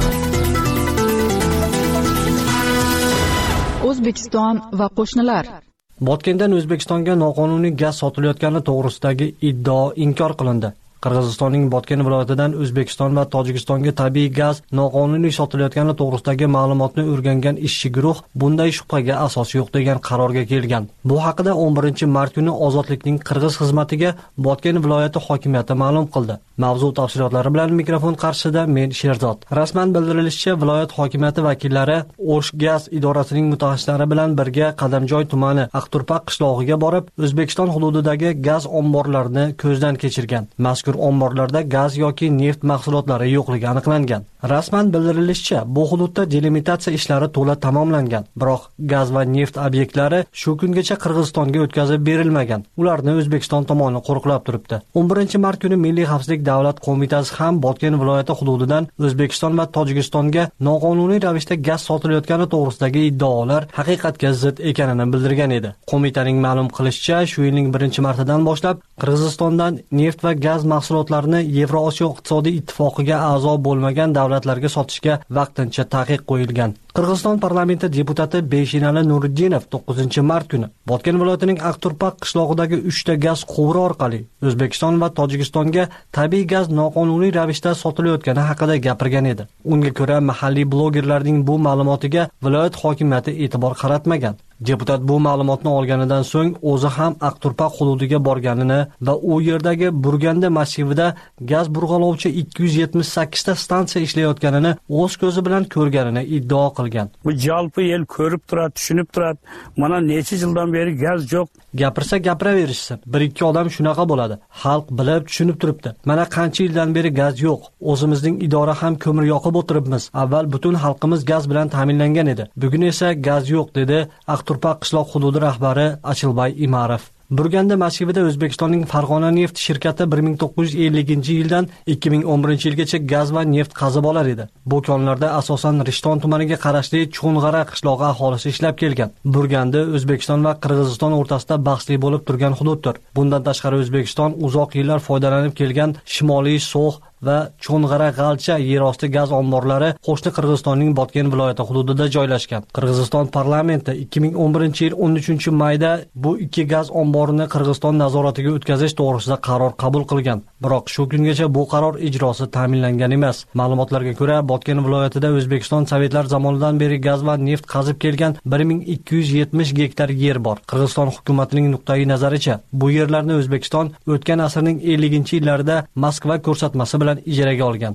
O'zbekiston va qo'shnilar. Botkendan O'zbekistonga noqonuniy gaz sotilayotgani to'g'risidagi iddao inkor qilindi. Qirg'izistonning Botken viloyatidan O'zbekiston va Tojikistonga tabiiy gaz noqonuniy sotilayotgani to'g'risidagi ma'lumotni o'rgangan ishchi guruh bunday shubhaga asos yo'q degan qarorga kelgan. Bu haqida o'n birinchi mart kuni Ozodlikning Qirg'iz xizmatiga Botken viloyati hokimiyati ma'lum qildi. Mavzu tafsilotlari bilan mikrofon qarshisida men Sherzod. Rasman bildirilishicha, viloyat hokimiyati vakillari O'sh gaz idorasining mutaxassislari bilan birga Qadamjoy tumani Aqturpaq qishlog'iga borib, O'zbekiston hududidagi gaz omborlarini ko'zdan kechirgan. Mazkur omborlarda gaz yoki neft mahsulotlari yo'qligi aniqlangan. Rasman bildirilishicha, bu hududda delimitatsiya ishlari to'la tamomlangan. Biroq gaz va neft obyektlari shu kungacha Qirg'izistonga o'tkazib berilmagan. Ularni O'zbekiston tomoni qo'riqlab turibdi. o'n birinchi mart kuni Milliy xavfsizlik davlat qo'mitasi ham Botken viloyati hududidan O'zbekiston va Tojikistonga noqonuniy ravishda gaz sotilayotgani to'g'risidagi iddaolar haqiqatga zid ekanini bildirgan edi. Qo'mitaning ma'lum qilishicha, shu yilning birinchi martidan boshlab Qirg'izistondan neft va gaz mahsulotlarini Yevrosiyo iqtisodiy ittifoqiga a'zo bo'lmagan davlatlarga sotishga vaqtincha taqiq qo'yilgan. Qirg'iziston parlamenti deputati Beshinali Nuriddinov to'qqizinchi mart kuni Botken viloyatining Aqturpaq qishlog'idagi uchta gaz quvuri orqali O'zbekiston va Tojikistonga tabiiy gaz noqonuniy ravishda sotilayotgani haqida gapirgan edi. Unga ko'ra, mahalliy blogerlarning bu ma'lumotiga viloyat hokimiyati e'tibor qaratmagan. Deputat bu ma'lumotni olganidan so'ng o'zi ham Aqturpaq hududiga borganini va u yerdagi Burganda massivida gaz burg'alovchi ikki yuz yetmish sakkiz ta stansiya ishlayotganini o'z ko'zi bilan ko'rganini iddao qilgan. Bu jalpi el ko'rib turadi, tushunib turadi. Mana necha yildan beri gaz yo'q. Gapirsa gapiraverishsin. Bir ikki odam shunaqa bo'ladi. Xalq bilib, tushunib turibdi. Mana qancha yildan beri gaz yo'q. O'zimizning idora ham ko'mir yoqib o'tiribmiz. Avval butun xalqimiz gaz bilan ta'minlangan edi. Bugun esa gaz yo'q, dedi Aqturpaq qishloq hududi rahbari Achilbay Imarov. Burganda massivida O'zbekistonning Farg'ona neft shirkati bir ming to'qqiz yuz ellinchi yildan ikki ming o'n birinchi yilgacha gaz va neft qazib olar edi. Bu konlarda asosan Rishton tumaniga qarashli Cho'ng'ara qishlog'i aholisi ishlab kelgan. Burganda O'zbekiston va Qirg'iziston o'rtasida bahsli bo'lib turgan hududdir. Bundan tashqari O'zbekiston uzoq yillar foydalanib kelgan Shimoliy So'x va Cho'ng'ara G'alcha yerosti gaz omborlari qo'shni Qirg'izistonning Botken viloyati hududida joylashgan. Qirg'iziston parlamenti ikki ming o'n birinchi yil o'n uchinchi mayda bu ikki gaz omborini Qirg'iziston nazoratiga o'tkazish to'g'risida qaror qabul qilgan. Biroq shu kungacha bu qaror ijrosi ta'minlangan emas. Ma'lumotlarga ko'ra, Botken viloyatida O'zbekiston sovetlar zamonidan beri gaz va neft qazib kelgan bir ming ikki yuz yetmish gektar yer bor. Qirg'iziston hukumatining nuqtai nazaricha, bu yerlarni O'zbekiston o'tgan asrning elliginchi yillarida Moskva ko'rsatmasi bilan ijaraga olgan.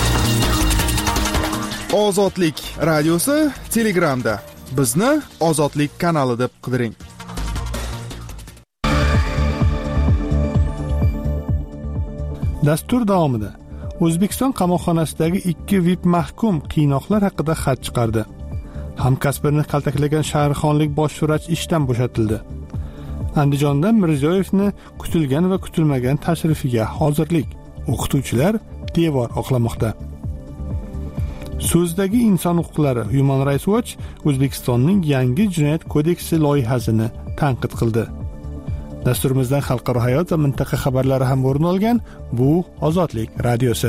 Ozodlik radiosi Telegramda. Bizni Ozodlik kanali deb qidiring. Dastur davomida O'zbekiston qamoqxonasidagi ikki V I P mahkum qiynoqlar haqida xat chiqardi. Hamkasbini kaltaklagan shaharxonlik bosh vrach ishdan bo'shatildi. Andijonda Mirziyoyevni kutilgan va kutilmagan tashrifiga hozirlik. O'qituvchilar devor oqlamoqda. So'zdagi inson huquqlari Human Rights Watch O'zbekistonning yangi jinoyat kodeksi loyihasini tanqid qildi. Dasturimizdan xalqaro hayot va mintaqa xabarlari ham o'rin olgan. Bu Ozodlik radiosi.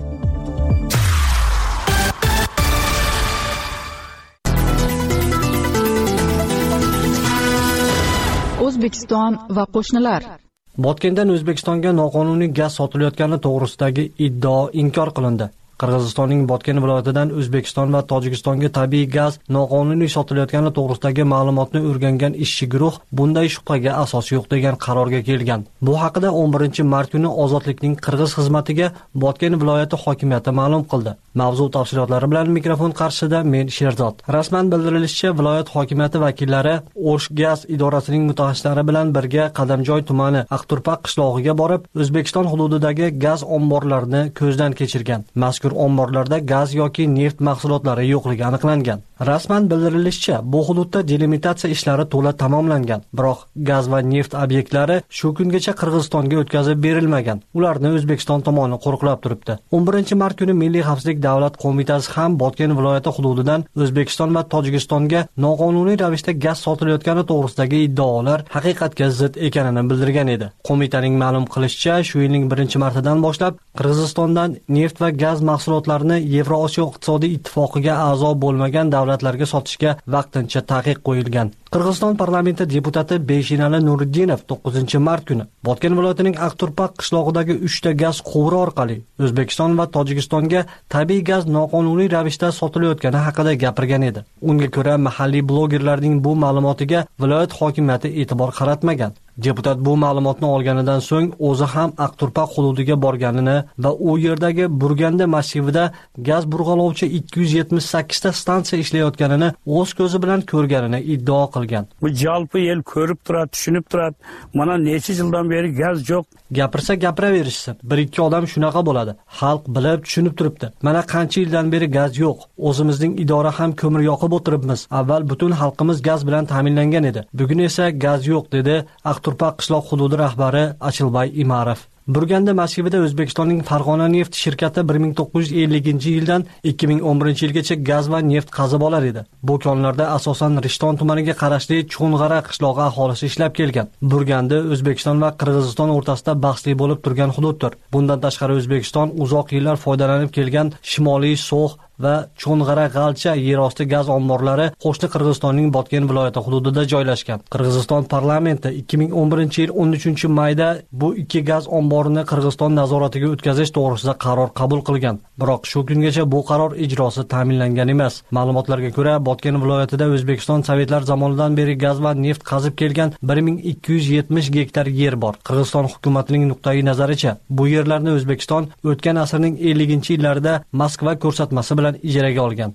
O'zbekiston va qo'shnilar. Botkendan O'zbekistonga noqonuniy gaz sotilayotgani to'g'risidagi iddao inkor qilindi. Qirg'izistonning Botken viloyatidan O'zbekiston va Tojikistonga tabiiy gaz noqonuniy sotilayotgani to'g'risidagi ma'lumotni o'rgangan ishchi guruh bunday shubhaga asos yo'q degan qarorga kelgan. Bu haqida o'n birinchi mart kuni Ozodlikning Qirg'iz xizmatiga Botken viloyati hokimiyati ma'lum qildi. Mavzu tafsilotlari bilan mikrofon qarshisida men Sherzod. Rasman bildirilishicha, viloyat hokimiyati vakillari O'sh gaz idorasining mutaxassislari bilan birga Qadamjoy tumani Aqturpaq qishlog'iga borib, O'zbekiston hududidagi gaz omborlarini ko'zdan kechirgan. Mazkur omborlarda gaz yoki neft mahsulotlari yo'qligi aniqlangan. Rasman bildirilishicha, bu hududda delimitatsiya ishlari to'la tamomlangan, biroq gaz va neft obyektlari shu kungacha Qirg'izistonga o'tkazib berilmagan. Ularni O'zbekiston tomoni qo'riqlab turibdi. o'n birinchi mart kuni Milliy xavfsizlik davlat qo'mitasi ham Botken viloyati hududidan O'zbekiston va Tojikistonga noqonuniy ravishda gaz sotilayotgani to'g'risidagi iddaolar haqiqatga zid ekanini bildirgan edi. Qo'mitaning ma'lum qilishicha, shu yilning birinchi martidan boshlab Qirg'izistondan neft va gaz mahsulotlarini Yevrosiyo iqtisodiy ittifoqiga a'zo bo'lmagan davlatlarga sotishga vaqtincha taqiq qo'yilgan. Qirg'iziston parlamenti deputati Beshinali Nuriddinov to'qqizinchi mart kuni Botken viloyatining Aqturpaq qishlog'idagi uchta gaz quvuri orqali O'zbekiston va Tojikistonga tabiiy gaz noqonuniy ravishda sotilayotgani haqida gapirgan edi. Unga ko'ra, mahalliy blogerlarning bu ma'lumotiga viloyat hokimiyati e'tibor qaratmagan. Deputat bu ma'lumotni olganidan so'ng o'zi ham Aqturpaq hududiga borganini va u yerdagi Burganda massivida gaz burg'alovchi ikki yuz yetmish sakkiz ta stansiya ishlayotganini o'z ko'zi bilan ko'rganini iddao qilgan. Bu jalpi el ko'rib turadi, tushunib turadi. Mana necha yildan beri gaz yo'q. Gapirsa gapiraverishsin. Bir ikki odam shunaqa bo'ladi. Xalq bilib, tushunib turibdi. Mana qancha yildan beri gaz yo'q. O'zimizning idora ham ko'mir yoqib o'tiribmiz. Avval butun xalqimiz gaz bilan ta'minlangan edi. Bugun esa gaz yo'q, dedi Aqturpaq qishloq hududi rahbari Achilbay Imarov. Burganda massivida O'zbekistonning Farg'ona neft shirkati bir ming to'qqiz yuz ellinchi yildan ikki ming o'n birinchi yilgacha gaz va neft qazib olar edi. Bu konlarda asosan Rishton tumaniga qarashli Cho'ng'ara qishlog'i aholisi ishlab kelgan. Burganda O'zbekiston va Qirg'iziston o'rtasida bahsli bo'lib turgan hududdir. Bundan tashqari O'zbekiston uzoq yillar foydalanib kelgan Shimoliy So'x va Cho'ng'ara G'alcha yerosti gaz omborlari qo'shni Qirg'izistonning Botken viloyati hududida joylashgan. Qirg'iziston parlamenti ikki ming o'n birinchi yil o'n uchinchi mayda bu ikki gaz omborini Qirg'iziston nazoratiga o'tkazish to'g'risida qaror qabul qilgan. Biroq shu kungacha bu qaror ijrosi ta'minlangan emas. Ma'lumotlarga ko'ra, Botken viloyatida O'zbekiston sovetlar zamonidan beri gaz va neft qazib kelgan bir ming ikki yuz yetmish gektar yer bor. Qirg'iziston hukumatining nuqtai nazaricha, bu yerlarni O'zbekiston o'tgan asrning elliginchi yillarida Moskva ko'rsatmasi bilan ijaraga olgan.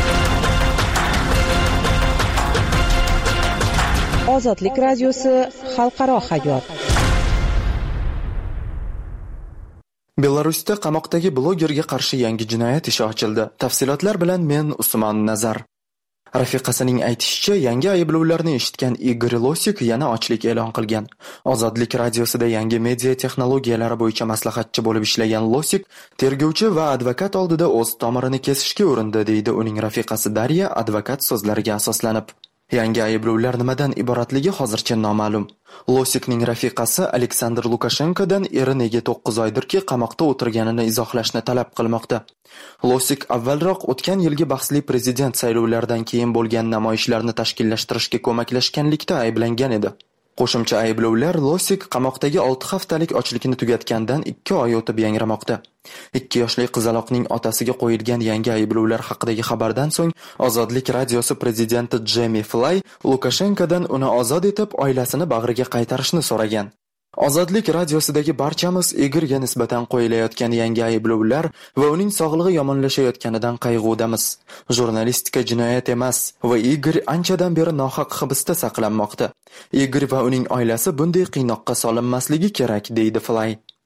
Ozodlik radiosi xalqaro hayot. Belarusda qamoqdagi blogerga qarshi yangi jinoyat ishi ochildi. Tafsilotlar bilan men Usmon Nazar. Rafiqasining aytishicha, yangi ayblovlarni eshitgan Igor Losik yana ochlik e'lon qilgan. Ozodlik radiosida yangi media texnologiyalari bo'yicha maslahatchi bo'lib ishlagan Losik tergovchi va advokat oldida o'z tomirini kesishga urindi, deydi uning rafiqasi Darya advokat so'zlariga asoslanib. Yangi ayblovlar nimadan iboratligi hozircha noma'lum. Losikning rafiqasi Aleksandr Lukashenkodan eri nega to'qqiz oydirki qamoqda o'tirganini izohlashni talab qilmoqda. Losik avvalroq o'tgan yilgi bahsli prezident saylovlaridan keyin bo'lgan namoyishlarni tashkillashtirishga ko'maklashganlikda ayblangan edi. Qo'shimcha ayblovlar Losik qamoqdagi olti haftalik ochlikni tugatgandan ikki oy o'tib yangramoqda. ikki yoshli qizaloqning otasiga qo'yilgan yangi ayblovlar haqidagi xabardan so'ng Ozodlik radiosi prezidenti Jemi Fly Lukashenkodan uni ozod etib, oilasini bag'riga qaytarishni so'ragan. Ozodlik radiosidagi barchamiz Igorga nisbatan qo'yilayotgan yangi ayblovlar va uning sog'lig'i yomonlashayotganidan qayg'udamiz. Jurnalistika jinoyat emas va Igor anchadan beri nohaq hibsda saqlanmoqda. Igor va uning oilasi bunday qiynoqqa solinmasligi kerak, deydi Fly.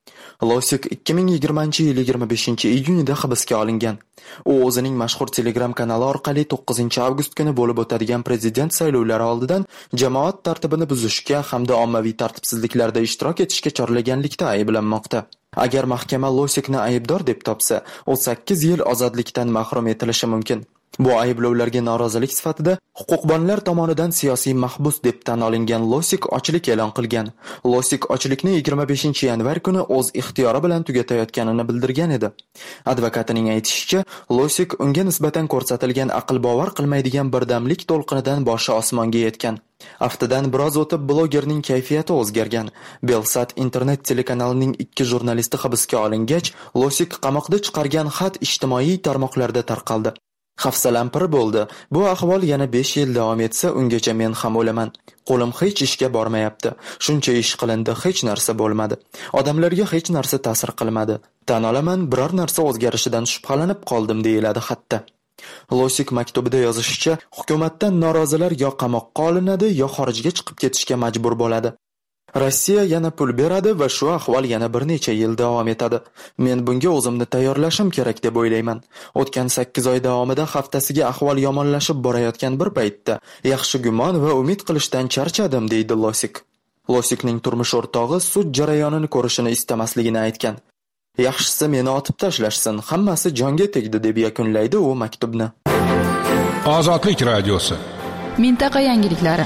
Losik ikki ming yigirmanchi yil yigirma beshinchi iyunida hibsga olingan. U o'zining mashhur Telegram kanali orqali to'qqizinchi avgust kuni bo'lib o'tadigan prezident saylovlari oldidan jamoat tartibini buzishga hamda ommaviy tartibsizliklarda ishtirok etishga chorlaganlikda ayblanmoqda. Agar mahkama Losikni aybdor deb topsa, u sakkiz yil ozodlikdan mahrum etilishi mumkin. Bu ayblovlarga norozilik sifatida huquqbonlar tomonidan siyosiy mahbus deb tan olingan Losik ochlik e'lon qilgan. Losik ochlikni yigirma beshinchi yanvar kuni o'z ixtiyori bilan tugatayotganini bildirgan edi. Advokatining aytishicha, Losik unga nisbatan ko'rsatilgan aql bovar qilmaydigan birdamlik to'lqinidan boshi osmonga yetgan. Haftadan biroz o'tib blogerning kayfiyati o'zgargan. Belsat internet telekanalining ikki jurnalisti hibsga olingach, Losik qamoqda chiqargan xat ijtimoiy tarmoqlarda tarqaldi. Hafsalam pir bo'ldi. Bu ahvol yana besh yil davom etsa, ungacha men ham o'laman. Qo'lim hech ishga bormayapti. Shuncha ish qilindi, hech narsa bo'lmadi. Odamlarga hech narsa ta'sir qilmadi. Tan olaman, biror narsa o'zgarishidan shubhalanib qoldim, deyiladi xatda. Losik maktubida yozishicha, hukumatdan norozilar yo qamoqqa olinadi, yo xorijga chiqib ketishga majbur bo'ladi. Rossiya yana pul beradi va shu ahvol yana bir necha yil davom etadi. Men bunga o'zimni tayyorlashim kerak deb o'ylayman. O'tgan sakkiz oy davomida haftasiga ahvol yomonlashib borayotgan bir paytda yaxshi gumon va umid qilishdan charchadim, deydi Losik. Losikning turmush o'rtog'i sud jarayonini ko'rishini istamasligini aytgan. Yaxshisi meni otib tashlashsin, hammasi jonga tegdi deb yakunlaydi u maktubni. Ozodlik radiosi. Mintaqa yangiliklari.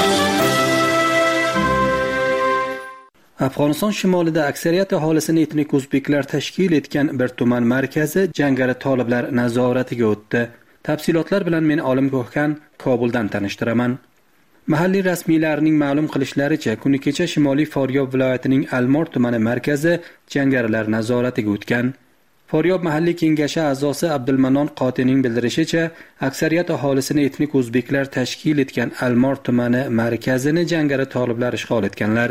Afg'oniston shimolida aksariyat aholisini etnik o'zbeklar tashkil etgan bir tuman markazi jangari toliblar nazoratiga o'tdi. Tafsilotlar bilan men Olim Ko'hkan Kobuldan tanishtiraman. Mahalliy rasmiylarning ma'lum qilishlaricha, kuni kecha Shimoliy Foryob viloyatining Almor tumani markazi jangarilar nazoratiga o'tgan. Foryob mahalliy kengashi a'zosi Abdulmanon Qotining bildirishicha, aksariyat aholisini etnik o'zbeklar tashkil etgan Almor tumani markazini jangari toliblar ishg'ol etganlar.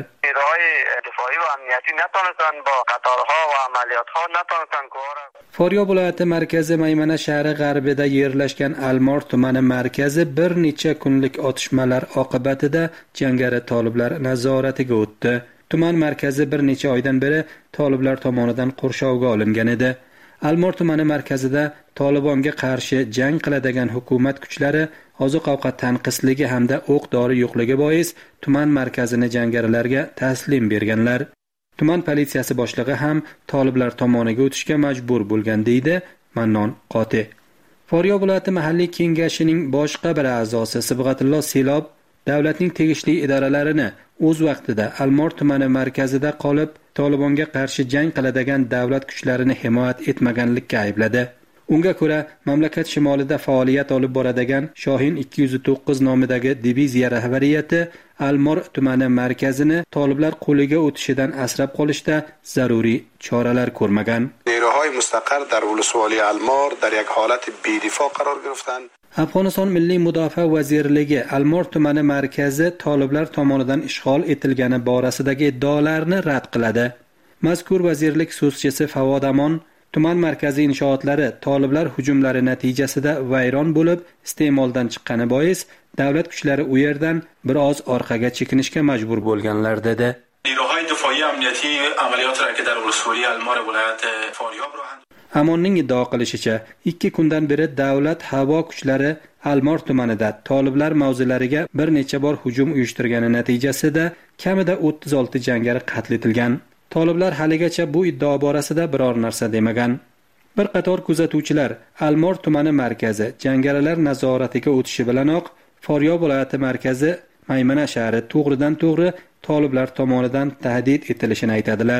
Foryob viloyati markazi Maymana shahri g'arbida yerlashgan Almor tumani markazi bir necha kunlik otishmalar oqibatida jangari toliblar nazoratiga o'tdi. Tuman markazi bir necha oydan beri toliblar tomonidan qurshovga olingan edi. Almor tumani markazida Tolibonga qarshi jang qiladigan hukumat kuchlari oziq-ovqat tanqisligi hamda o'q-dori yo'qligi bois tuman markazini jangarilarga taslim berganlar. Tuman politsiyasi boshlig'i ham toliblar tomoniga o'tishga majbur bo'lgan, deydi Mannon Qoti. Foryob viloyati mahalliy kengashining boshqa bir a'zosi Sibg'atullo Selob davlatning tegishli idoralarini o'z vaqtida Almor tumani markazida qolib Tolibonga qarshi jang qiladigan davlat kuchlarini himoya etmaganlikka aybladi. Unga ko'ra, mamlakat shimolida faoliyat olib boradigan Shohin ikki yuz to'qqiz nomidagi diviziya rahbariyati Almor tumani markazini toliblar qo'liga o'tishidan asrab qolishda zaruriy choralar ko'rmagan. نیروهای مستقر در ولسوالی المار در یک حالت بی‌دفاع قرار گرفتند. Afg'oniston Milliy mudofaa vazirligi Almor tumani markazi toliblar tomonidan ishg'ol etilgani borasidagi iddaolarni rad qiladi. Mazkur vazirlik so'zchisi Favod Amon tuman markazi inshootlari toliblar hujumlari natijasida vayron bo'lib, iste'moldan chiqqani bois davlat kuchlari u yerdan biroz orqaga chekinishga majbur bo'lganlar dedi. نیروهای دفاعی امنیتی عملیات را که در ولسوالی المار ولایت فاریاب را Amonning iddao qilishicha, ikki kundan beri davlat havo kuchlari Almor tumanida toliblar mavzilariga bir necha bor hujum uyushtirgani natijasida kamida o'ttiz olti jangari qatl etilgan. Toliblar haligacha bu iddao borasida biror narsa demagan. Bir qator kuzatuvchilar Almor tumani markazi jangarilar nazoratiga o'tishi bilanoq Foryob viloyati markazi Maymana shahri to'g'ridan to'g'ri toliblar tomonidan tahdid etilishini aytadilar.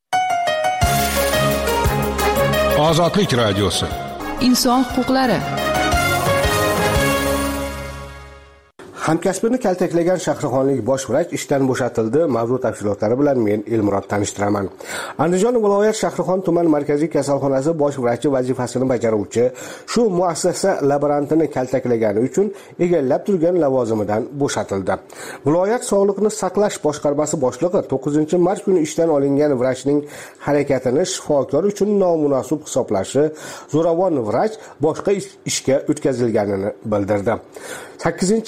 Ozodlik radiosi. Inson huquqlari. Hamkasbini kaltaklagan shahrixonlik bosh vrach ishdan bo'shatildi. Mavzu tafsilotlari bilan men Elmurod tanishtiraman. Andijon viloyat Shahrixon tuman markaziy kasalxonasi bosh vrachi vazifasini bajaruvchi shu muassasa laborantini kaltaklagani uchun egallab turgan lavozimidan bo'shatildi. Viloyat sog'liqni saqlash boshqarmasi boshlig'i to'qqizinchi mart kuni ishdan olingan vrachning harakatini shifokor uchun nomunosib hisoblashi, zo'ravon vrach boshqa ishga o'tkazilganini bildirdi. sakkizinchi mart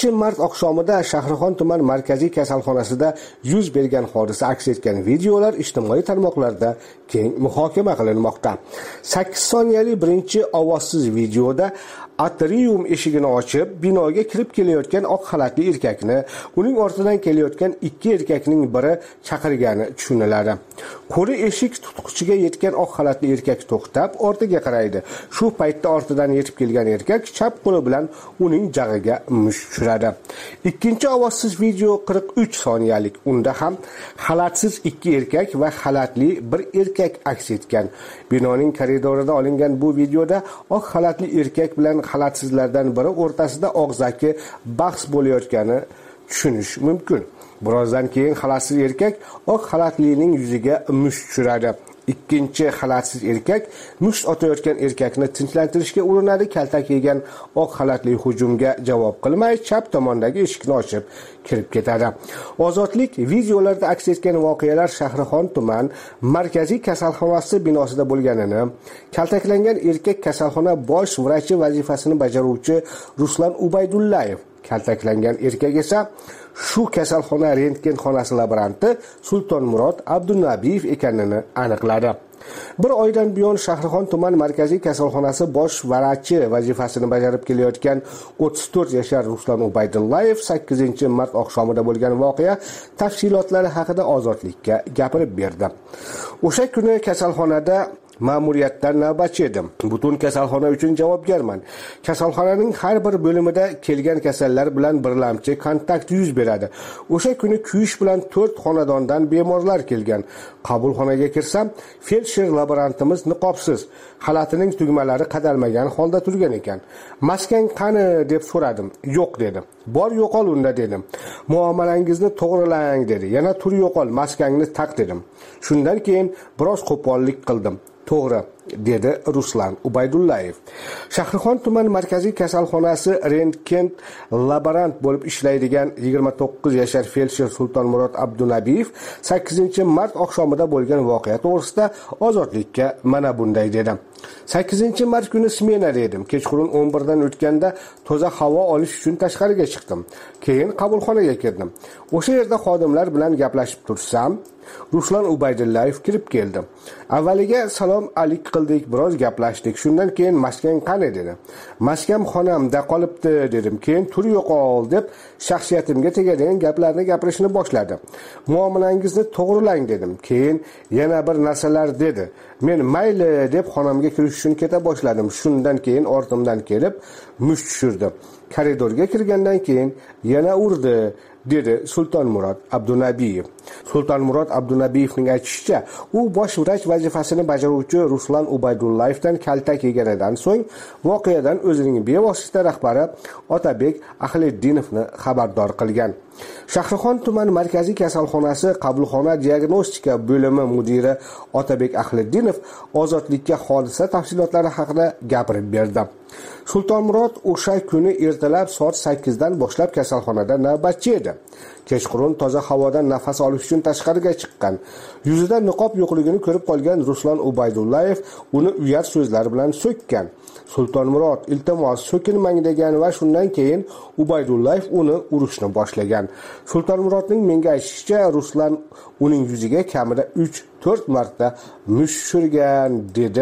oqshomida Shahrixon tuman markaziy kasalxonasida yuz bergan hodisa aks etgan videolar ijtimoiy tarmoqlarda keng muhokama qilinmoqda. sakkiz soniyalik birinchi ovozsiz videoda atrium eshigini ochib, binoga kirib kelayotgan oq xalatli erkakni, uning ortidan kelayotgan ikki erkakning biri chaqirgani tushuniladi. Qo'ri eshik tutqichiga yetgan oq xalatli erkak to'xtab, ortiga qaraydi. Shu paytda ortidan yetib kelgan erkak chap qo'li bilan uning jag'iga musht tushiradi. Ikkinchi ovozsiz video qirq uch soniyalik. Unda ham xalatsiz ikki erkak va xalatli bir erkak aks etgan. Binoning koridorida olingan bu videoda oq xalatli erkak bilan xalatsizlardan biri o'rtasida og'zaki bahs bo'layotgani tushunish mumkin. Birozdan keyin xalatsiz erkak oq xalatlining yuziga musht tushiradi. Ikkinchi xalatsiz erkak musht otayotgan erkakni tinchlantirishga urinadi. Kaltak yegan oq xalatli hujumga javob qilmay chap tomondagi eshikni ochib kirib ketadi. Ozodlik videolarda aks etgan voqealar Shahrixon tuman markaziy kasalxonasi binosida bo'lganini, kaltaklangan erkak kasalxona bosh vrachi vazifasini bajaruvchi Ruslan Ubaydullayev, kaltaklangan erkak esa shu kasalxona rentgen xonasi laboranti Sultonmurod Abdunabiyev ekanini aniqladi. Bir oydan buyon Shahrixon tuman markaziy kasalxonasi bosh vrachi vazifasini bajarib kelayotgan o'ttiz to'rt yashar Ruslan Ubaydullayev sakkizinchi mart oqshomida bo'lgan voqea tafsilotlari haqida Ozodlikka gapirib berdi. O'sha kuni kasalxonada ma'muriyatdan navbatchi edim. Butun kasalxona uchun javobgarman. Kasalxonaning har bir bo'limida kelgan kasallar bilan birlamchi kontakt yuz beradi. O'sha kuni kuyish bilan to'rt xonadondan bemorlar kelgan. Qabulxonaga kirsam, feldsher laborantimiz niqobsiz, xalatining tugmalari qadalmagan holda turgan ekan. Maskan qani deb so'radim. Yo'q dedi. Bor yo'qol unda dedim. Muomalangizni to'g'rilang dedi. Yana tur yo'qol, maskangni taq dedim. Shundan keyin biroz qo'pollik qildim. To'g'ri dedi Ruslan Ubaydullayev. Shahrixon tuman markaziy kasalxonasi rentgen laborant bo'lib ishlaydigan yigirma to'qqiz yashar feldsher Sultonmurod Abdunabiyev sakkizinchi mart oqshomida bo'lgan voqea to'g'risida Ozodlikka mana bunday dedi. sakkizinchi mart kuni smenada edim. Kechqurun o'n birdan o'tganda toza havo olish uchun tashqariga chiqdim. Keyin qabulxonaga kirdim. O'sha yerda xodimlar bilan gaplashib tursam, Ruslan Ubaydullayev kirib keldi. Avvaliga salom alik qildik, biroz gaplashdik. Shundan keyin maskan qani dedi. Maskam xonamda qolibdi dedim. Keyin tur yo'qol deb shaxsiyatimga tegadigan gaplarni gapirishni boshladi. Muomalangizni to'g'rilang dedim. Keyin yana bir narsalar dedi. Men mayli deb xonamga kirish uchun keta boshladim. Shundan keyin ortimdan kelib musht tushirdi. Koridorga kirgandan keyin yana urdi dedi Sultonmurod Abdunabiyev. Sultonmurod Abdunabiyevning aytishicha, u bosh vrach vazifasini bajaruvchi Ruslan Ubaydullayevdan kaltak yeganidan so'ng voqeadan o'zining bevosita rahbari Otabek Ahleddinovni xabardor qilgan. Shahrixon tuman markaziy kasalxonasi qabulxona diagnostika bo'limi mudiri Otabek Ahleddinov Ozodlikka hodisa tafsilotlari haqida gapirib berdi. Sultonmurod o'sha kuni ertalab soat sakkizdan boshlab kasalxonada navbatchi edi. Kechqurun toza havodan nafas olish uchun tashqariga chiqqan. Yuzida niqob yo'qligini ko'rib qolgan Ruslan Ubaydullayev uni uyat so'zlar bilan so'kkan. Sultonmurod iltimos so'kinmang degan va shundan keyin Ubaydullayev uni urishni boshlagan. Sultonmurodning menga aytishicha, Ruslan uning yuziga kamida uch to'rt marta musht tushirgan dedi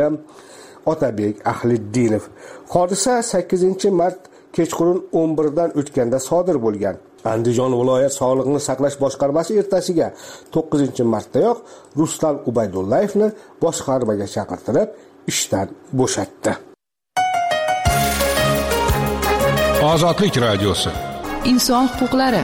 Otabek Ahleddinov. Hodisa sakkizinchi mart kechqurun o'n birdan o'tganda sodir bo'lgan. Andijon viloyat sog'liqni saqlash boshqarmasi ertasiga to'qqizinchi martdayoq Ruslan Ubaydullayevni boshqarmaga chaqirtirib, ishdan bo'shatdi. Ozodlik radiosi. Inson huquqlari.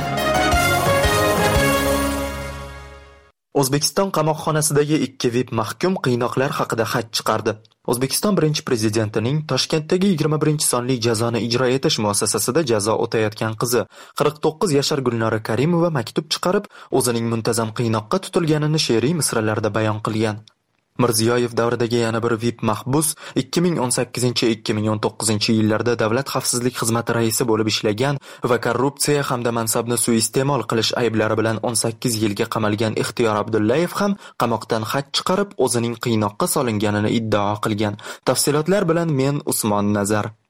O'zbekiston qamoqxonasidagi ikki V I P mahkum qiynoqlar haqida xat chiqardi. O'zbekiston birinchi prezidentining Toshkentdagi yigirma birinchi sonli jazoni ijro etish muassasasida jazo o'tayotgan qizi qirq to'qqiz yashar Gulnora Karimova maktub chiqarib, o'zining muntazam qiynoqqa tutilganini she'riy misralarda bayon qilgan. Mirziyoyev davridagi yana bir V I P mahbus ikki ming o'n sakkizinchi - ikki ming o'n to'qqizinchi yillarda Davlat xavfsizlik xizmati raisi bo'lib ishlagan va korrupsiya hamda mansabni suiiste'mol qilish ayblari bilan o'n sakkiz yilga qamalgan Ixtiyor Abdullayev ham qamoqdan xat chiqarib, o'zining qiynoqqa solinganini iddao qilgan. Tafsilotlar bilan men Usmon Nazar.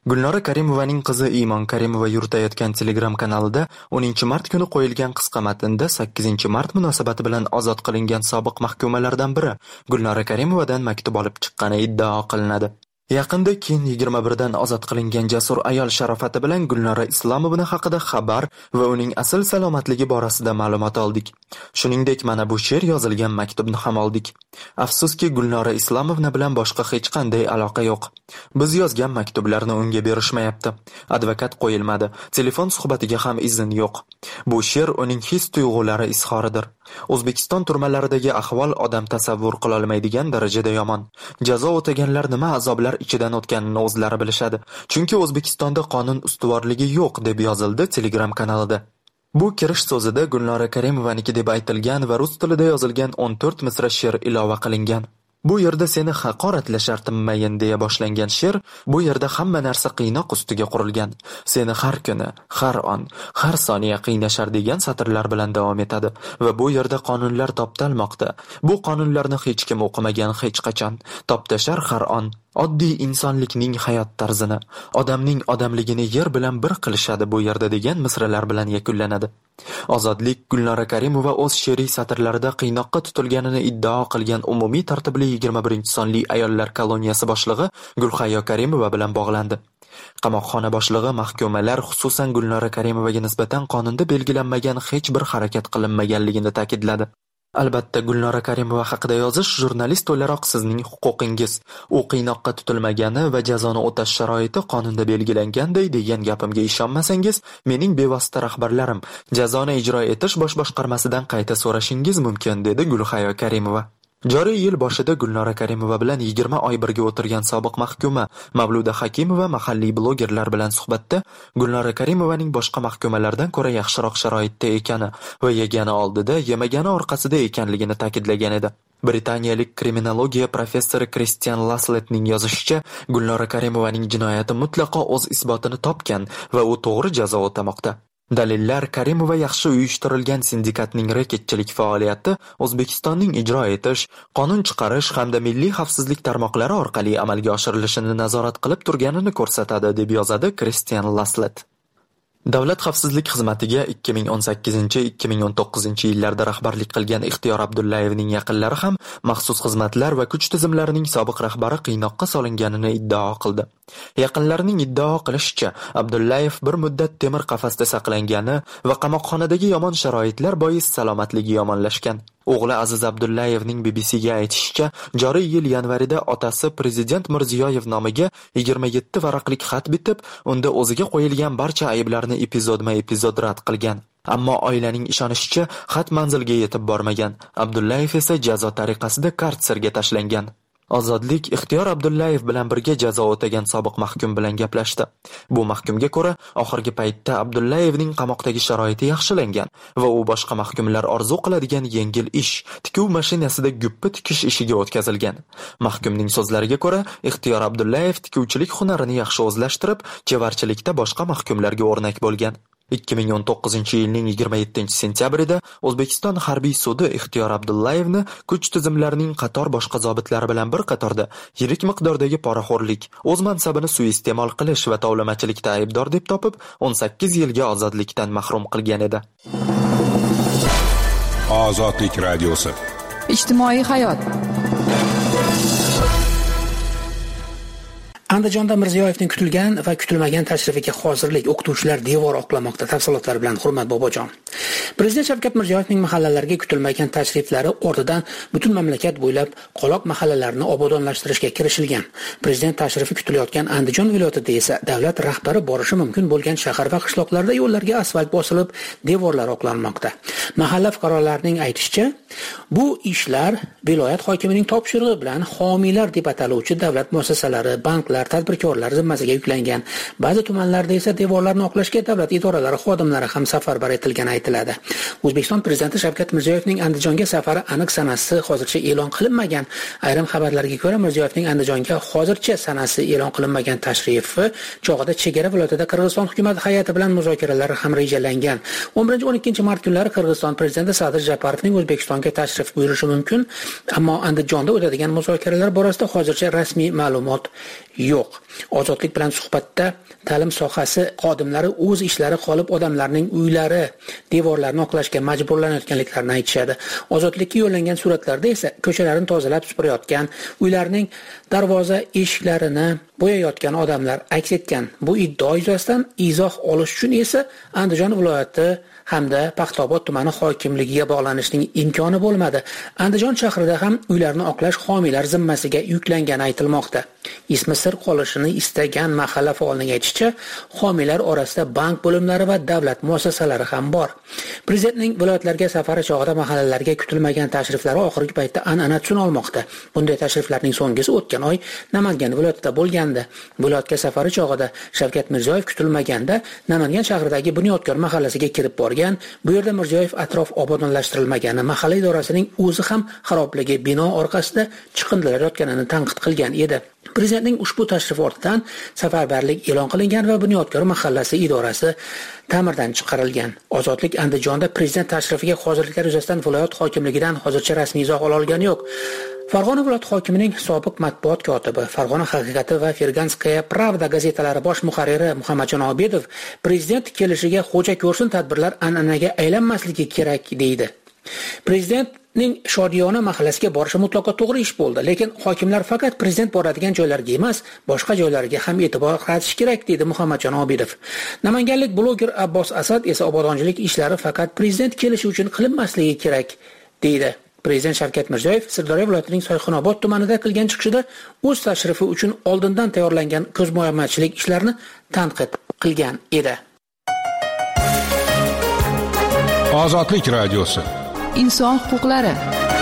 Gulnora Karimovaning qizi Iymon Karimova yuritayotgan Telegram kanalida o'ninchi mart kuni qo'yilgan qisqa matnda sakkizinchi mart munosabati bilan ozod qilingan sobiq mahkumalardan biri Gulnora Karimovadan maktub olib chiqqani iddao qilinadi. Yaqinda keyin yigirma birdan ozod qilingan jasur ayol sharofati bilan Gulnora Islomovna haqida xabar va uning asl salomatligi borasida ma'lumot oldik. Shuningdek, mana bu she'r yozilgan maktubni ham oldik. Afsuski, Gulnora Islomovna bilan boshqa hech qanday aloqa yo'q. Biz yozgan maktublarni unga berishmayapti. Advokat qo'yilmadi. Telefon suhbatiga ham izn yo'q. Bu she'r uning his-tuyg'ulari izhoridir. O'zbekiston turmalaridagi ahvol odam tasavvur qila olmaydigan darajada yomon. Jazo o'taganlar nima azoblar ichidan o'tganini o'zlari bilishadi. Chunki O'zbekistonda qonun ustuvorligi yo'q deb yozildi Telegram kanalida. Bu kirish so'zida Gulnora Karimovaniki deb aytilgan va rus tilida yozilgan o'n to'rt misra she'r ilova qilingan. Bu yerda seni haqoratlashar tinmayin deya boshlangan she'r, bu yerda hamma narsa qiynoq ustiga qurilgan. Seni har kuni, har on, har soniya qiynashar degan satrlar bilan davom etadi va bu yerda qonunlar toptalmoqda. Bu qonunlarni hech kim o'qimagan hech qachon. Toptashar har on. Oddiy insonlikning hayot tarzini, odamning odamligini yer bilan bir qilishadi bu yerda degan misralar bilan yakunlanadi. Ozodlik Gulnora Karimova o'z she'riy satrlarida qiynoqqa tutilganini iddao qilgan umumiy tartibli yigirma birinchi sonli ayollar koloniyasi boshlig'i Gulhayo Karimova bilan bog'landi. Qamoqxona boshlig'i mahkumalar xususan Gulnora Karimovaga nisbatan qonunda belgilanmagan hech bir harakat qilinmaganligini ta'kidladi. Albatta, Gulnora Karimova haqida yozish jurnalist o'laroq sizning huquqingiz. U qiynoqqa tutilmagani va jazoni o'tash sharoiti qonunda belgilanganday degan gapimga ishonmasangiz, mening bevosita rahbarlarim jazoni ijro etish bosh boshqarmasidan qayta so'rashingiz mumkin, dedi Gulhayo Karimova. Joriy yil boshida Gulnora Karimova bilan yigirma oy birga o'tirgan sobiq mahkuma Mavluda Hakimova mahalliy blogerlar bilan suhbatda Gulnora Karimovaning boshqa mahkumalardan ko'ra yaxshiroq sharoitda ekani va yegani oldida, yemagani orqasida ekanligini ta'kidlagan edi. Britaniyalik kriminologiya professori Christian Lasletning yozishicha, Gulnora Karimovaning jinoyati mutlaqo o'z isbotini topgan va u to'g'ri jazo o'tamoqda. Dalillar Karimova yaxshi uyushtirilgan sindikatning reketchilik faoliyati O'zbekistonning ijro etish, qonun chiqarish hamda milliy xavfsizlik tarmoqlari orqali amalga oshirilishini nazorat qilib turganini ko'rsatadi, deb yozadi Christian Laslet. Davlat xavfsizlik xizmatiga ikki ming o'n sakkizinchi - ikki ming o'n to'qqizinchi yillarda rahbarlik qilgan Ixtiyor Abdullayevning yaqinlari ham maxsus xizmatlar va kuch tizimlarining sobiq rahbari qiynoqqa solinganini iddao qildi. Yaqinlarining iddao qilishicha, Abdullayev bir muddat temir qafasda saqlangani va qamoqxonadagi yomon sharoitlar bois salomatligi yomonlashgan. O'g'li Aziz Abdullayevning B B C ga aytishicha, joriy yil yanvarida otasi Prezident Mirziyoyev nomiga yigirma yetti varaqlik xat bitib, unda o'ziga qo'yilgan barcha ayblarni epizodma-epizod rad qilgan. Ammo oilaning ishonishicha, xat manzilga yetib bormagan. Abdullayev esa jazo tariqasida kartserga tashlangan. Ozodlik Ixtiyor Abdullayev bilan birga jazo o'tagan sobiq mahkum bilan gaplashdi. Bu mahkumga ko'ra, oxirgi paytda Abdullayevning qamoqdagi sharoiti yaxshilangan va u boshqa mahkumlar orzu qiladigan yengil ish, tikuv mashinasida guppi tikish ishiga o'tkazilgan. Mahkumning so'zlariga ko'ra, Ixtiyor Abdullayev tikuvchilik hunarini yaxshi o'zlashtirib, chevarchilikda boshqa mahkumlarga o'rnak bo'lgan. ikki ming o'n to'qqizinchi yilning yigirma yettinchi sentyabrida O'zbekiston harbiy sudi Ixtiyor Abdullayevni kuch tizimlarining qator boshqa zobitlari bilan bir qatorda yirik miqdordagi poraxo'rlik, o'z mansabini suiiste'mol qilish va tovlamachilikda aybdor deb topib, o'n sakkiz yilga ozodlikdan mahrum qilgan edi. Ozodlik radiosi. Ijtimoiy hayot. Andijonda Mirziyoyevning kutilgan va kutilmagan tashrifiga hozirlik, o'qituvchilar devor oqlamoqda. Tafsilotlar bilan Hurmat Bobojon. Prezident Shavkat Mirziyoyevning mahallalarga kutilmagan tashriflari ortidan butun mamlakat bo'ylab qoloq mahallalarni obodonlashtirishga kirishilgan. Prezident tashrifi kutilayotgan Andijon viloyatida esa davlat rahbari borishi mumkin bo'lgan shahar va qishloqlarda yo'llarga asfalt bosilib, devorlar oqlanmoqda. Mahalla fuqarolarining aytishicha, bu ishlar viloyat hokimining topshirig'i bilan homiylar deb ataluvchi davlat muassasalari, banklar, tadbirkorlar zimmasiga yuklangan. Ba'zi tumanlarda esa devorlarni oqlashga davlat idoralari xodimlari ham safarbar etilgani aytiladi. O'zbekiston prezidenti Shavkat Mirziyoyevning Andijonga safari aniq sanasi hozircha e'lon qilinmagan. Ayrim xabarlarga ko'ra, Mirziyoyevning Andijonga hozircha sanasi e'lon qilinmagan tashrifi chog'ida chegara viloyatida Qirg'iziston hukumat hay'ati bilan muzokaralar ham rejalangan. o'n birinchi o'n ikkinchi mart kunlari Qirg'iziston prezidenti Sadir Japarovning O'zbekistonga tashrif buyurishi mumkin, ammo Andijonda o'tadigan muzokaralar borasida hozircha rasmiy ma'lumot yo'q. Ozodlik bilan suhbatda ta'lim sohasi xodimlari o'z ishlari qolib odamlarning uylari, devorlarini oqlashga majburlanayotganliklarini aytishadi. Ozodlikka yo'llangan suratlarda esa ko'chalarni tozalab supurayotgan, uylarining darvoza eshiklarini bo'yayotgan odamlar aks etgan. Bu iddao yuzasidan izoh olish uchun esa Andijon viloyati hamda Paxtaobod tumani hokimligiga bog'lanishning imkoni bo'lmadi. Andijon shahrida ham uylarni oqlash homiylar zimmasiga yuklangani aytilmoqda. Ismi sir qolishini istagan mahalla faolining aytishicha, homiylar orasida bank bo'limlari va davlat muassasalari ham bor. Prezidentning viloyatlarga safari chog'ida mahallalarga kutilmagan tashriflari oxirgi paytda an'ana tusini olmoqda. Bunday tashriflarning so'nggisi o'tgan oy Namangan viloyatida bo'lgandi. Viloyatga safari chog'ida Shavkat Mirziyoyev kutilmaganda Namangan shahridagi Bunyodkor mahallasiga kirib borgan. Bu yerda Mirziyoyev atrof obodonlashtirilmagani, mahalla idorasining o'zi ham xarobligi bino orqasida chiqindilar yotganini tanqid qilgan edi. Prezidentning ushbu tashrif ortidan safarbarlik e'lon qilingan va Bunyodkor mahallasi idorasi ta'mirdan chiqarilgan. Ozodlik Andijonda prezident tashrifiga hozirliklar yuzasidan viloyat hokimligidan hozircha rasmiy izoh ola olgani yo'q. Farg'ona viloyat hokimining sobiq matbuot kotibi, Farg'ona haqiqati va Ferganskaya Pravda gazetalari bosh muharriri Muhammadjon Obedov prezident kelishiga xo'ja ko'rsin tadbirlar an'anaga aylanmasligi kerak deydi. Prezidentning Shodiyona mahallasiga borishi mutlaqo to'g'ri ish bo'ldi, lekin hokimlar faqat prezident boradigan joylarga emas, boshqa joylarga ham e'tibor qaratish kerak deydi Muhammadjon Obedov. Namanganlik bloger Abbos Asad esa obodonchilik ishlari faqat prezident kelishi uchun qilinmasligi kerak deydi. Prezident Shavkat Mirziyoyev Sirdaryo viloyatining Soyxonobod tumanida qilgan chiqishida o'z tashrifi uchun oldindan tayyorlangan ko'zbo'yamachilik ishlarini tanqid qilgan edi. Ozodlik radiosi. Inson huquqlari.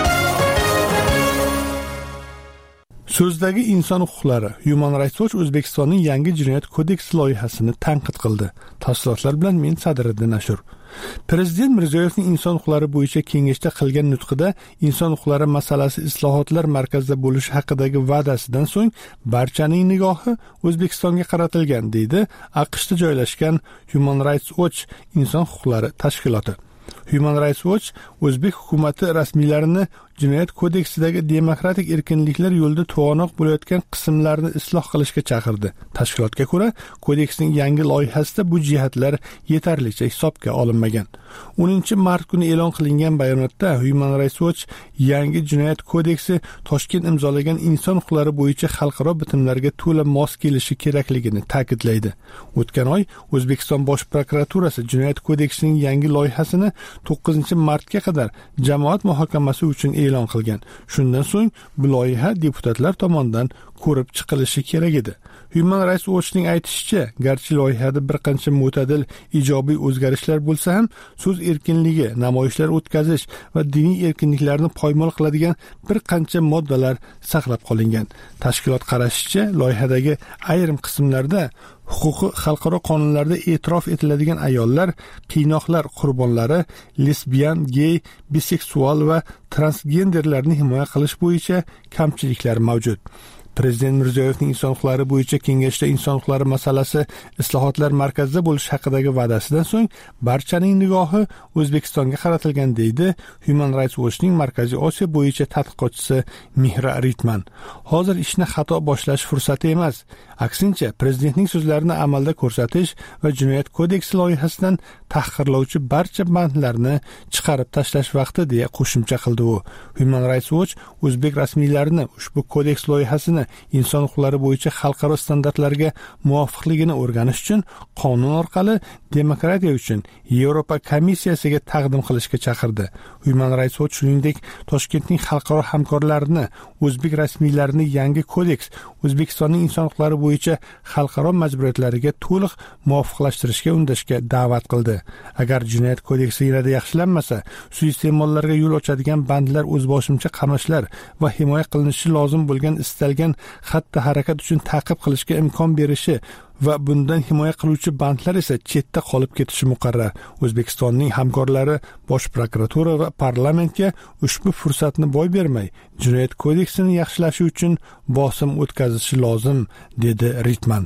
So'zdagi inson huquqlari. Human Rights Watch O'zbekistonning yangi jinoyat kodeksi loyihasini tanqid qildi. Tafsilotlar bilan men Sadriddin Ashur. Prezident Mirziyoyevning inson huquqlari bo'yicha kengashda qilgan nutqida inson huquqlari masalasi islohotlar markazida bo'lishi haqidagi va'dasidan so'ng barchaning nigohi O'zbekistonga qaratilgan, deydi AQShda joylashgan Human Rights Watch inson huquqlari tashkiloti. Human Rights Watch O'zbek hukumati rasmiylarini jinoyat kodeksidagi demokratik erkinliklar yo'lida to'g'anoq bo'layotgan qismlarni isloh qilishga chaqirdi. Tashkilotga ko'ra, kodeksning yangi loyihasida bu jihatlar yetarlicha hisobga olinmagan. o'ninchi mart kuni e'lon qilingan bayonotda Human Rights Watch yangi jinoyat kodeksi Toshkent imzolagan inson huquqlari bo'yicha xalqaro bitimlarga to'la mos kelishi kerakligini ta'kidlaydi. O'tgan oy O'zbekiston Bosh prokuraturasi jinoyat kodeksining yangi loyihasini to'qqizinchi martga qadar jamoat muhokamasi uchun e'lon qilgan. Shundan so'ng bu loyiha deputatlar tomonidan ko'rib chiqilishi kerak edi. Human Rights Watch'ning aytishicha, garchi loyihada bir qancha mo'tadil ijobiy o'zgarishlar bo'lsa ham, so'z erkinligi, namoyishlar o'tkazish va diniy erkinliklarni poymol qiladigan bir qancha moddalar saqlab qolingan. Tashkilot qarashicha, loyihadagi ayrim qismlarda huquqi xalqaro qonunlarda e'tirof etiladigan ayollar, qiynoqlar qurbonlari, lesbiyan, gey, biseksual va transgenderlarni himoya qilish bo'yicha kamchiliklar mavjud. Prezident Mirziyoyevning inson huquqlari bo'yicha kengashda inson huquqlari masalasi islohotlar markazida bo'lish haqidagi va'dasidan so'ng barchaning nigohi O'zbekistonga qaratilgan, deydi Human Rights Watch'ning Markaziy Osiyo bo'yicha tadqiqotchisi Mihra Ritman. Hozir ishni xato boshlash fursati emas. Aksincha, prezidentning so'zlarini amalda ko'rsatish va jinoyat kodeksi loyihasidan tahqirlovchi barcha bandlarni chiqarib tashlash vaqti, deya qo'shimcha qildi u. Human Rights Watch o'zbek rasmiylarini ushbu kodeks loyihasini inson huquqlari bo'yicha xalqaro standartlarga muvofiqligini o'rganish uchun qonun orqali demokratiya uchun Yevropa komissiyasiga taqdim qilishga chaqirdi. Human Rights Watch shuningdek Toshkentning xalqaro hamkorlarini o'zbek rasmiylarini yangi kodeks O'zbekistonning inson huquqlari bo'yicha xalqaro majburiyatlariga to'liq muvofiqlashtirishga undashga da'vat qildi. Agar jinoyat kodeksi yanada yaxshilanmasa, suiiste'mollarga yo'l ochadigan bandlar, o'zboshimcha qamashlar va himoya qilinishi lozim bo'lgan istalgan xatti harakat uchun ta'qib qilishga imkon berishi va bundan himoya qiluvchi bandlar esa chetda qolib ketishi muqarrar. O'zbekistonning hamkorlari Bosh prokuratura va parlamentga ushbu fursatni boy bermay, jinoyat kodeksini yaxshilashi uchun bosim o'tkazishi lozim, dedi Ritman.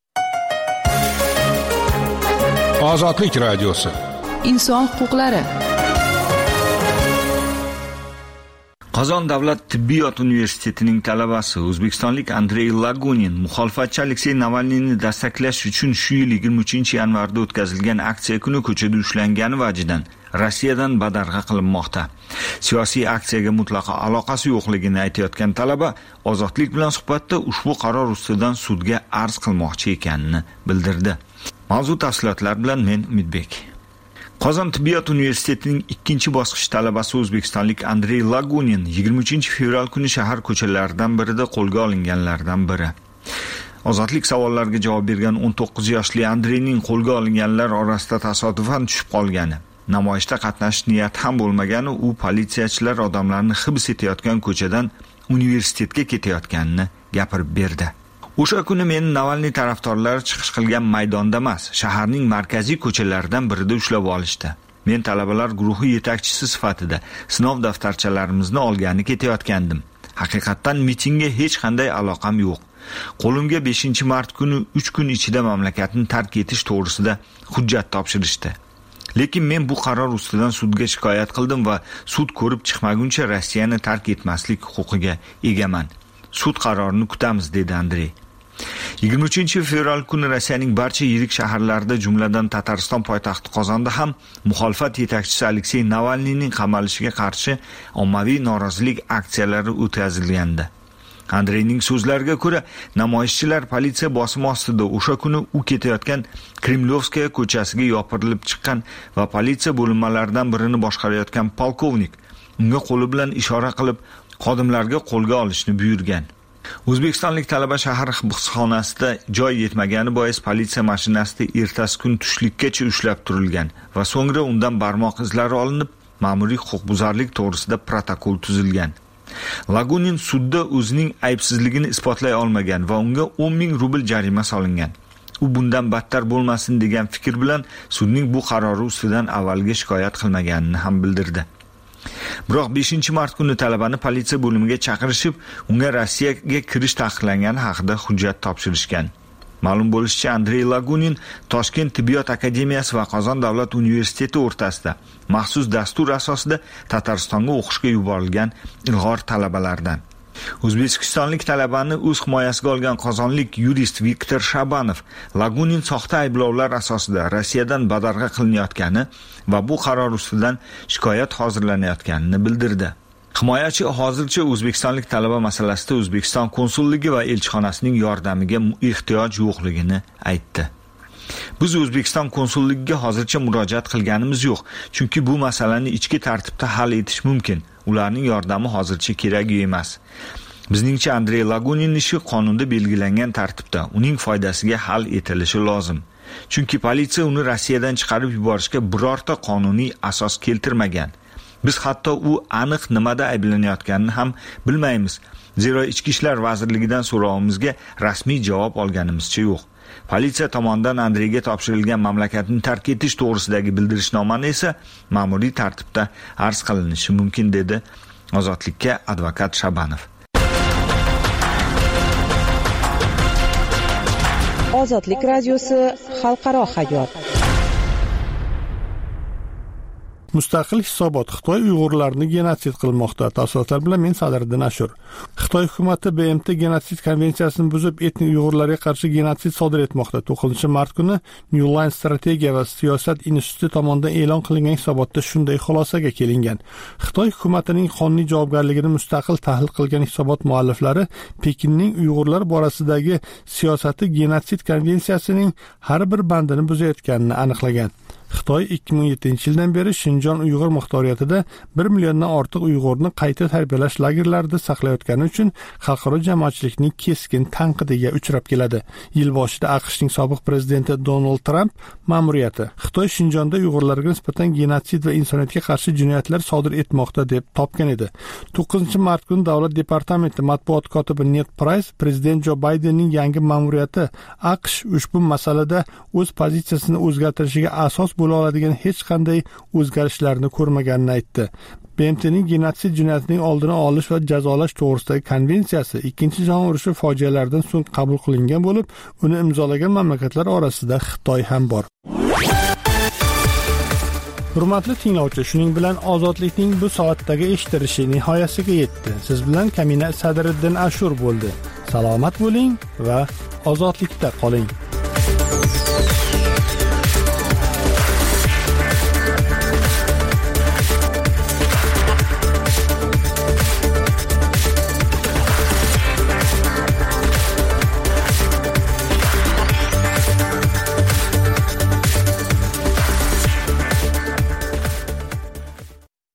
Ozodlik radiosi. Inson huquqlari. Qozon davlat tibbiyot universitetining talabasi o'zbekistonlik Andrey Lagunin muxolifatchi Aleksey Navalniyni dastaklash uchun shu yil yigirma uchinchi yanvarda o'tkazilgan aksiya kuni ko'chada ushlangani vajidan Rossiyadan badarg'a qilinmoqda. Siyosiy aksiyaga mutlaqo aloqasi yo'qligini aytayotgan talaba Ozodlik bilan suhbatda ushbu qaror ustidan sudga arz qilmoqchi ekanini bildirdi. Mavzu tafsilotlar bilan men Umidbek. Qozon tibbiyot universitetining ikkinchi bosqich talabasi o'zbekistonlik Andrey Lagunin yigirma uchinchi fevral kuni shahar ko'chalaridan birida qo'lga olinganlardan biri. Ozodlik savollariga javob bergan o'n to'qqiz yoshli Andreyning qo'lga olinganlar orasida tasodifan tushib qolgani, namoyishda qatnashish niyati ham bo'lmagani, u politsiyachilar odamlarni hibs etayotgan ko'chadan universitetga ketayotganini gapirib berdi. O'sha kuni meni Navalniy tarafdorlari chiqish qilgan maydonda emas, shaharning markaziy ko'chalaridan birida ushlab olishdi. Men talabalar guruhi yetakchisi sifatida sinov daftarchalarimizni olgani ketayotgandim. Haqiqatan mitingga hech qanday aloqam yo'q. Qo'limga beshinchi mart kuni uch kun ichida mamlakatni tark etish to'g'risida hujjat topshirishdi. Lekin men bu qaror ustidan sudga shikoyat qildim va sud ko'rib chiqmaguncha Rossiyani tark etmaslik huquqiga egaman. Sud qarorini kutamiz, dedi Andrey. yigirma uchinchi fevral kuni Rossiyaning barcha yirik shaharlarida, jumladan Tatariston poytaxti Qozonda ham muxolifat yetakchisi Aleksey Navalniyning qamalishiga qarshi ommaviy norozilik aksiyalari o'tkazilgandi. Andreyning so'zlariga ko'ra, namoyishchilar politsiya bosimi ostida o'sha kuni u ketayotgan Kremlyovskaya ko'chasiga yopirilib chiqqan va politsiya bo'linmalaridan birini boshqarayotgan polkovnik unga qo'li bilan ishora qilib xodimlarga qo'lga olishni buyurgan. O'zbekistonlik talaba shahar hibsxonasida joy yetmagani bois politsiya mashinasida ertasi kun tushlikkacha ushlab turilgan va so'ngra undan barmoq izlari olinib, ma'muriy huquqbuzarlik to'g'risida protokol tuzilgan. Lagunin sudda o'zining aybsizligini isbotlay olmagan va unga o'n ming rubl jarima solingan. U bundan battar bo'lmasin degan fikr bilan sudning bu qarori ustidan avvalga shikoyat qilmaganini ham bildirdi. Biroq beshinchi mart kuni talabani politsiya bo'limiga chaqirishib, unga Rossiyaga kirish taqiqlangani haqida hujjat topshirishgan. Ma'lum bo'lishicha, Andrey Lagunin Toshkent tibbiyot akademiyasi va Qozon davlat universiteti o'rtasida maxsus dastur asosida Tataristonga o'qishga yuborilgan ilg'or talabalardan. O'zbekistonlik talabani o'z himoyasiga olgan qozonlik yurist Viktor Shabanov Lagunin soxta ayblovlar asosida Rossiyadan badarg'a qilinayotgani va bu qaror ustidan shikoyat hozirlanayotganini bildirdi. Himoyachi hozircha O'zbekistonlik talaba masalasida O'zbekiston konsulligi va elchixonasining yordamiga ehtiyoj yo'qligini aytdi. Biz O'zbekiston konsulligiga hozircha murojaat qilganimiz yo'q, chunki bu masalani ichki tartibda hal etish mumkin. Ularning yordami hozircha kerak emas. Bizningcha Andrey Lagunin ishi qonunda belgilangan tartibda uning foydasiga hal etilishi lozim. Chunki politsiya uni Rossiyadan chiqarib yuborishga birorta qonuniy asos keltirmagan. Biz hatto u aniq nimada ayblanayotganini ham bilmaymiz. Zero Ichki ishlar vazirligidan so'rovimizga rasmiy javob olganimizcha yo'q. Politsiya tomonidan Andreyga topshirilgan mamlakatni tark etish to'g'risidagi bildirishnomani esa ma'muriy tartibda arz qilinishi mumkin, dedi Ozodlikka advokat Shabanov. Ozodlik radiosi xalqaro hayot. Mustaqil hisobot: Xitoy Uyg'urlarni genotsid qilmoqda. Tafsilotlar bilan men Sadriddin Ashur. Xitoy hukumati B M T genotsid konvensiyasini buzib, etnik Uyg'urlarga qarshi genotsid sodir etmoqda. to'qqizinchi mart kuni New Line strategiya va siyosat instituti tomonidan e'lon qilingan hisobotda shunday xulosaga kelingan. Xitoy hukumatining qonuniy javobgarligini mustaqil tahlil qilgan hisobot mualliflari Pekinning Uyg'urlar borasidagi siyosati genotsid konvensiyasining har bir bandini buzayotganini aniqlagan. Xitoy ikki ming yettinchi yildan beri Shinjon Uyg'ur muxtoriyatida bir milliondan ortiq Uyg'urni qayta tarbiyalash lagerlarida saqlayotgani uchun xalqaro jamoatchilikning keskin tanqidiga uchrab keladi. Yil boshida AQShning sobiq prezidenti Donald Trump ma'muriyati Xitoy Shinjonda Uyg'urlarga nisbatan genotsid va insoniyatga qarshi jinoyatlar sodir etmoqda deb topgan edi. to'qqizinchi mart kuni Davlat departamenti matbuot kotibi Ned Price prezident Jo Baydenning yangi ma'muriyati AQSh ushbu masalada o'z pozitsiyasini o'zgartirishiga asos bo'la oladigan hech qanday o'zgarishlarni ko'rmaganini aytdi. B M T'ning genotsid jinoyatining oldini olish va jazolash to'g'risidagi konvensiyasi ikkinchi jahon urushi fojialaridan so'ng qabul qilingan bo'lib, uni imzolagan mamlakatlar orasida Xitoy ham bor. Hurmatli tinglovchi, shuning bilan ozodlikning bu soatdagi eshitilishi nihoyasiga yetdi. Siz bilan Kamina Sadriddin Ashur bo'ldi. Salomat bo'ling va ozodlikda qoling.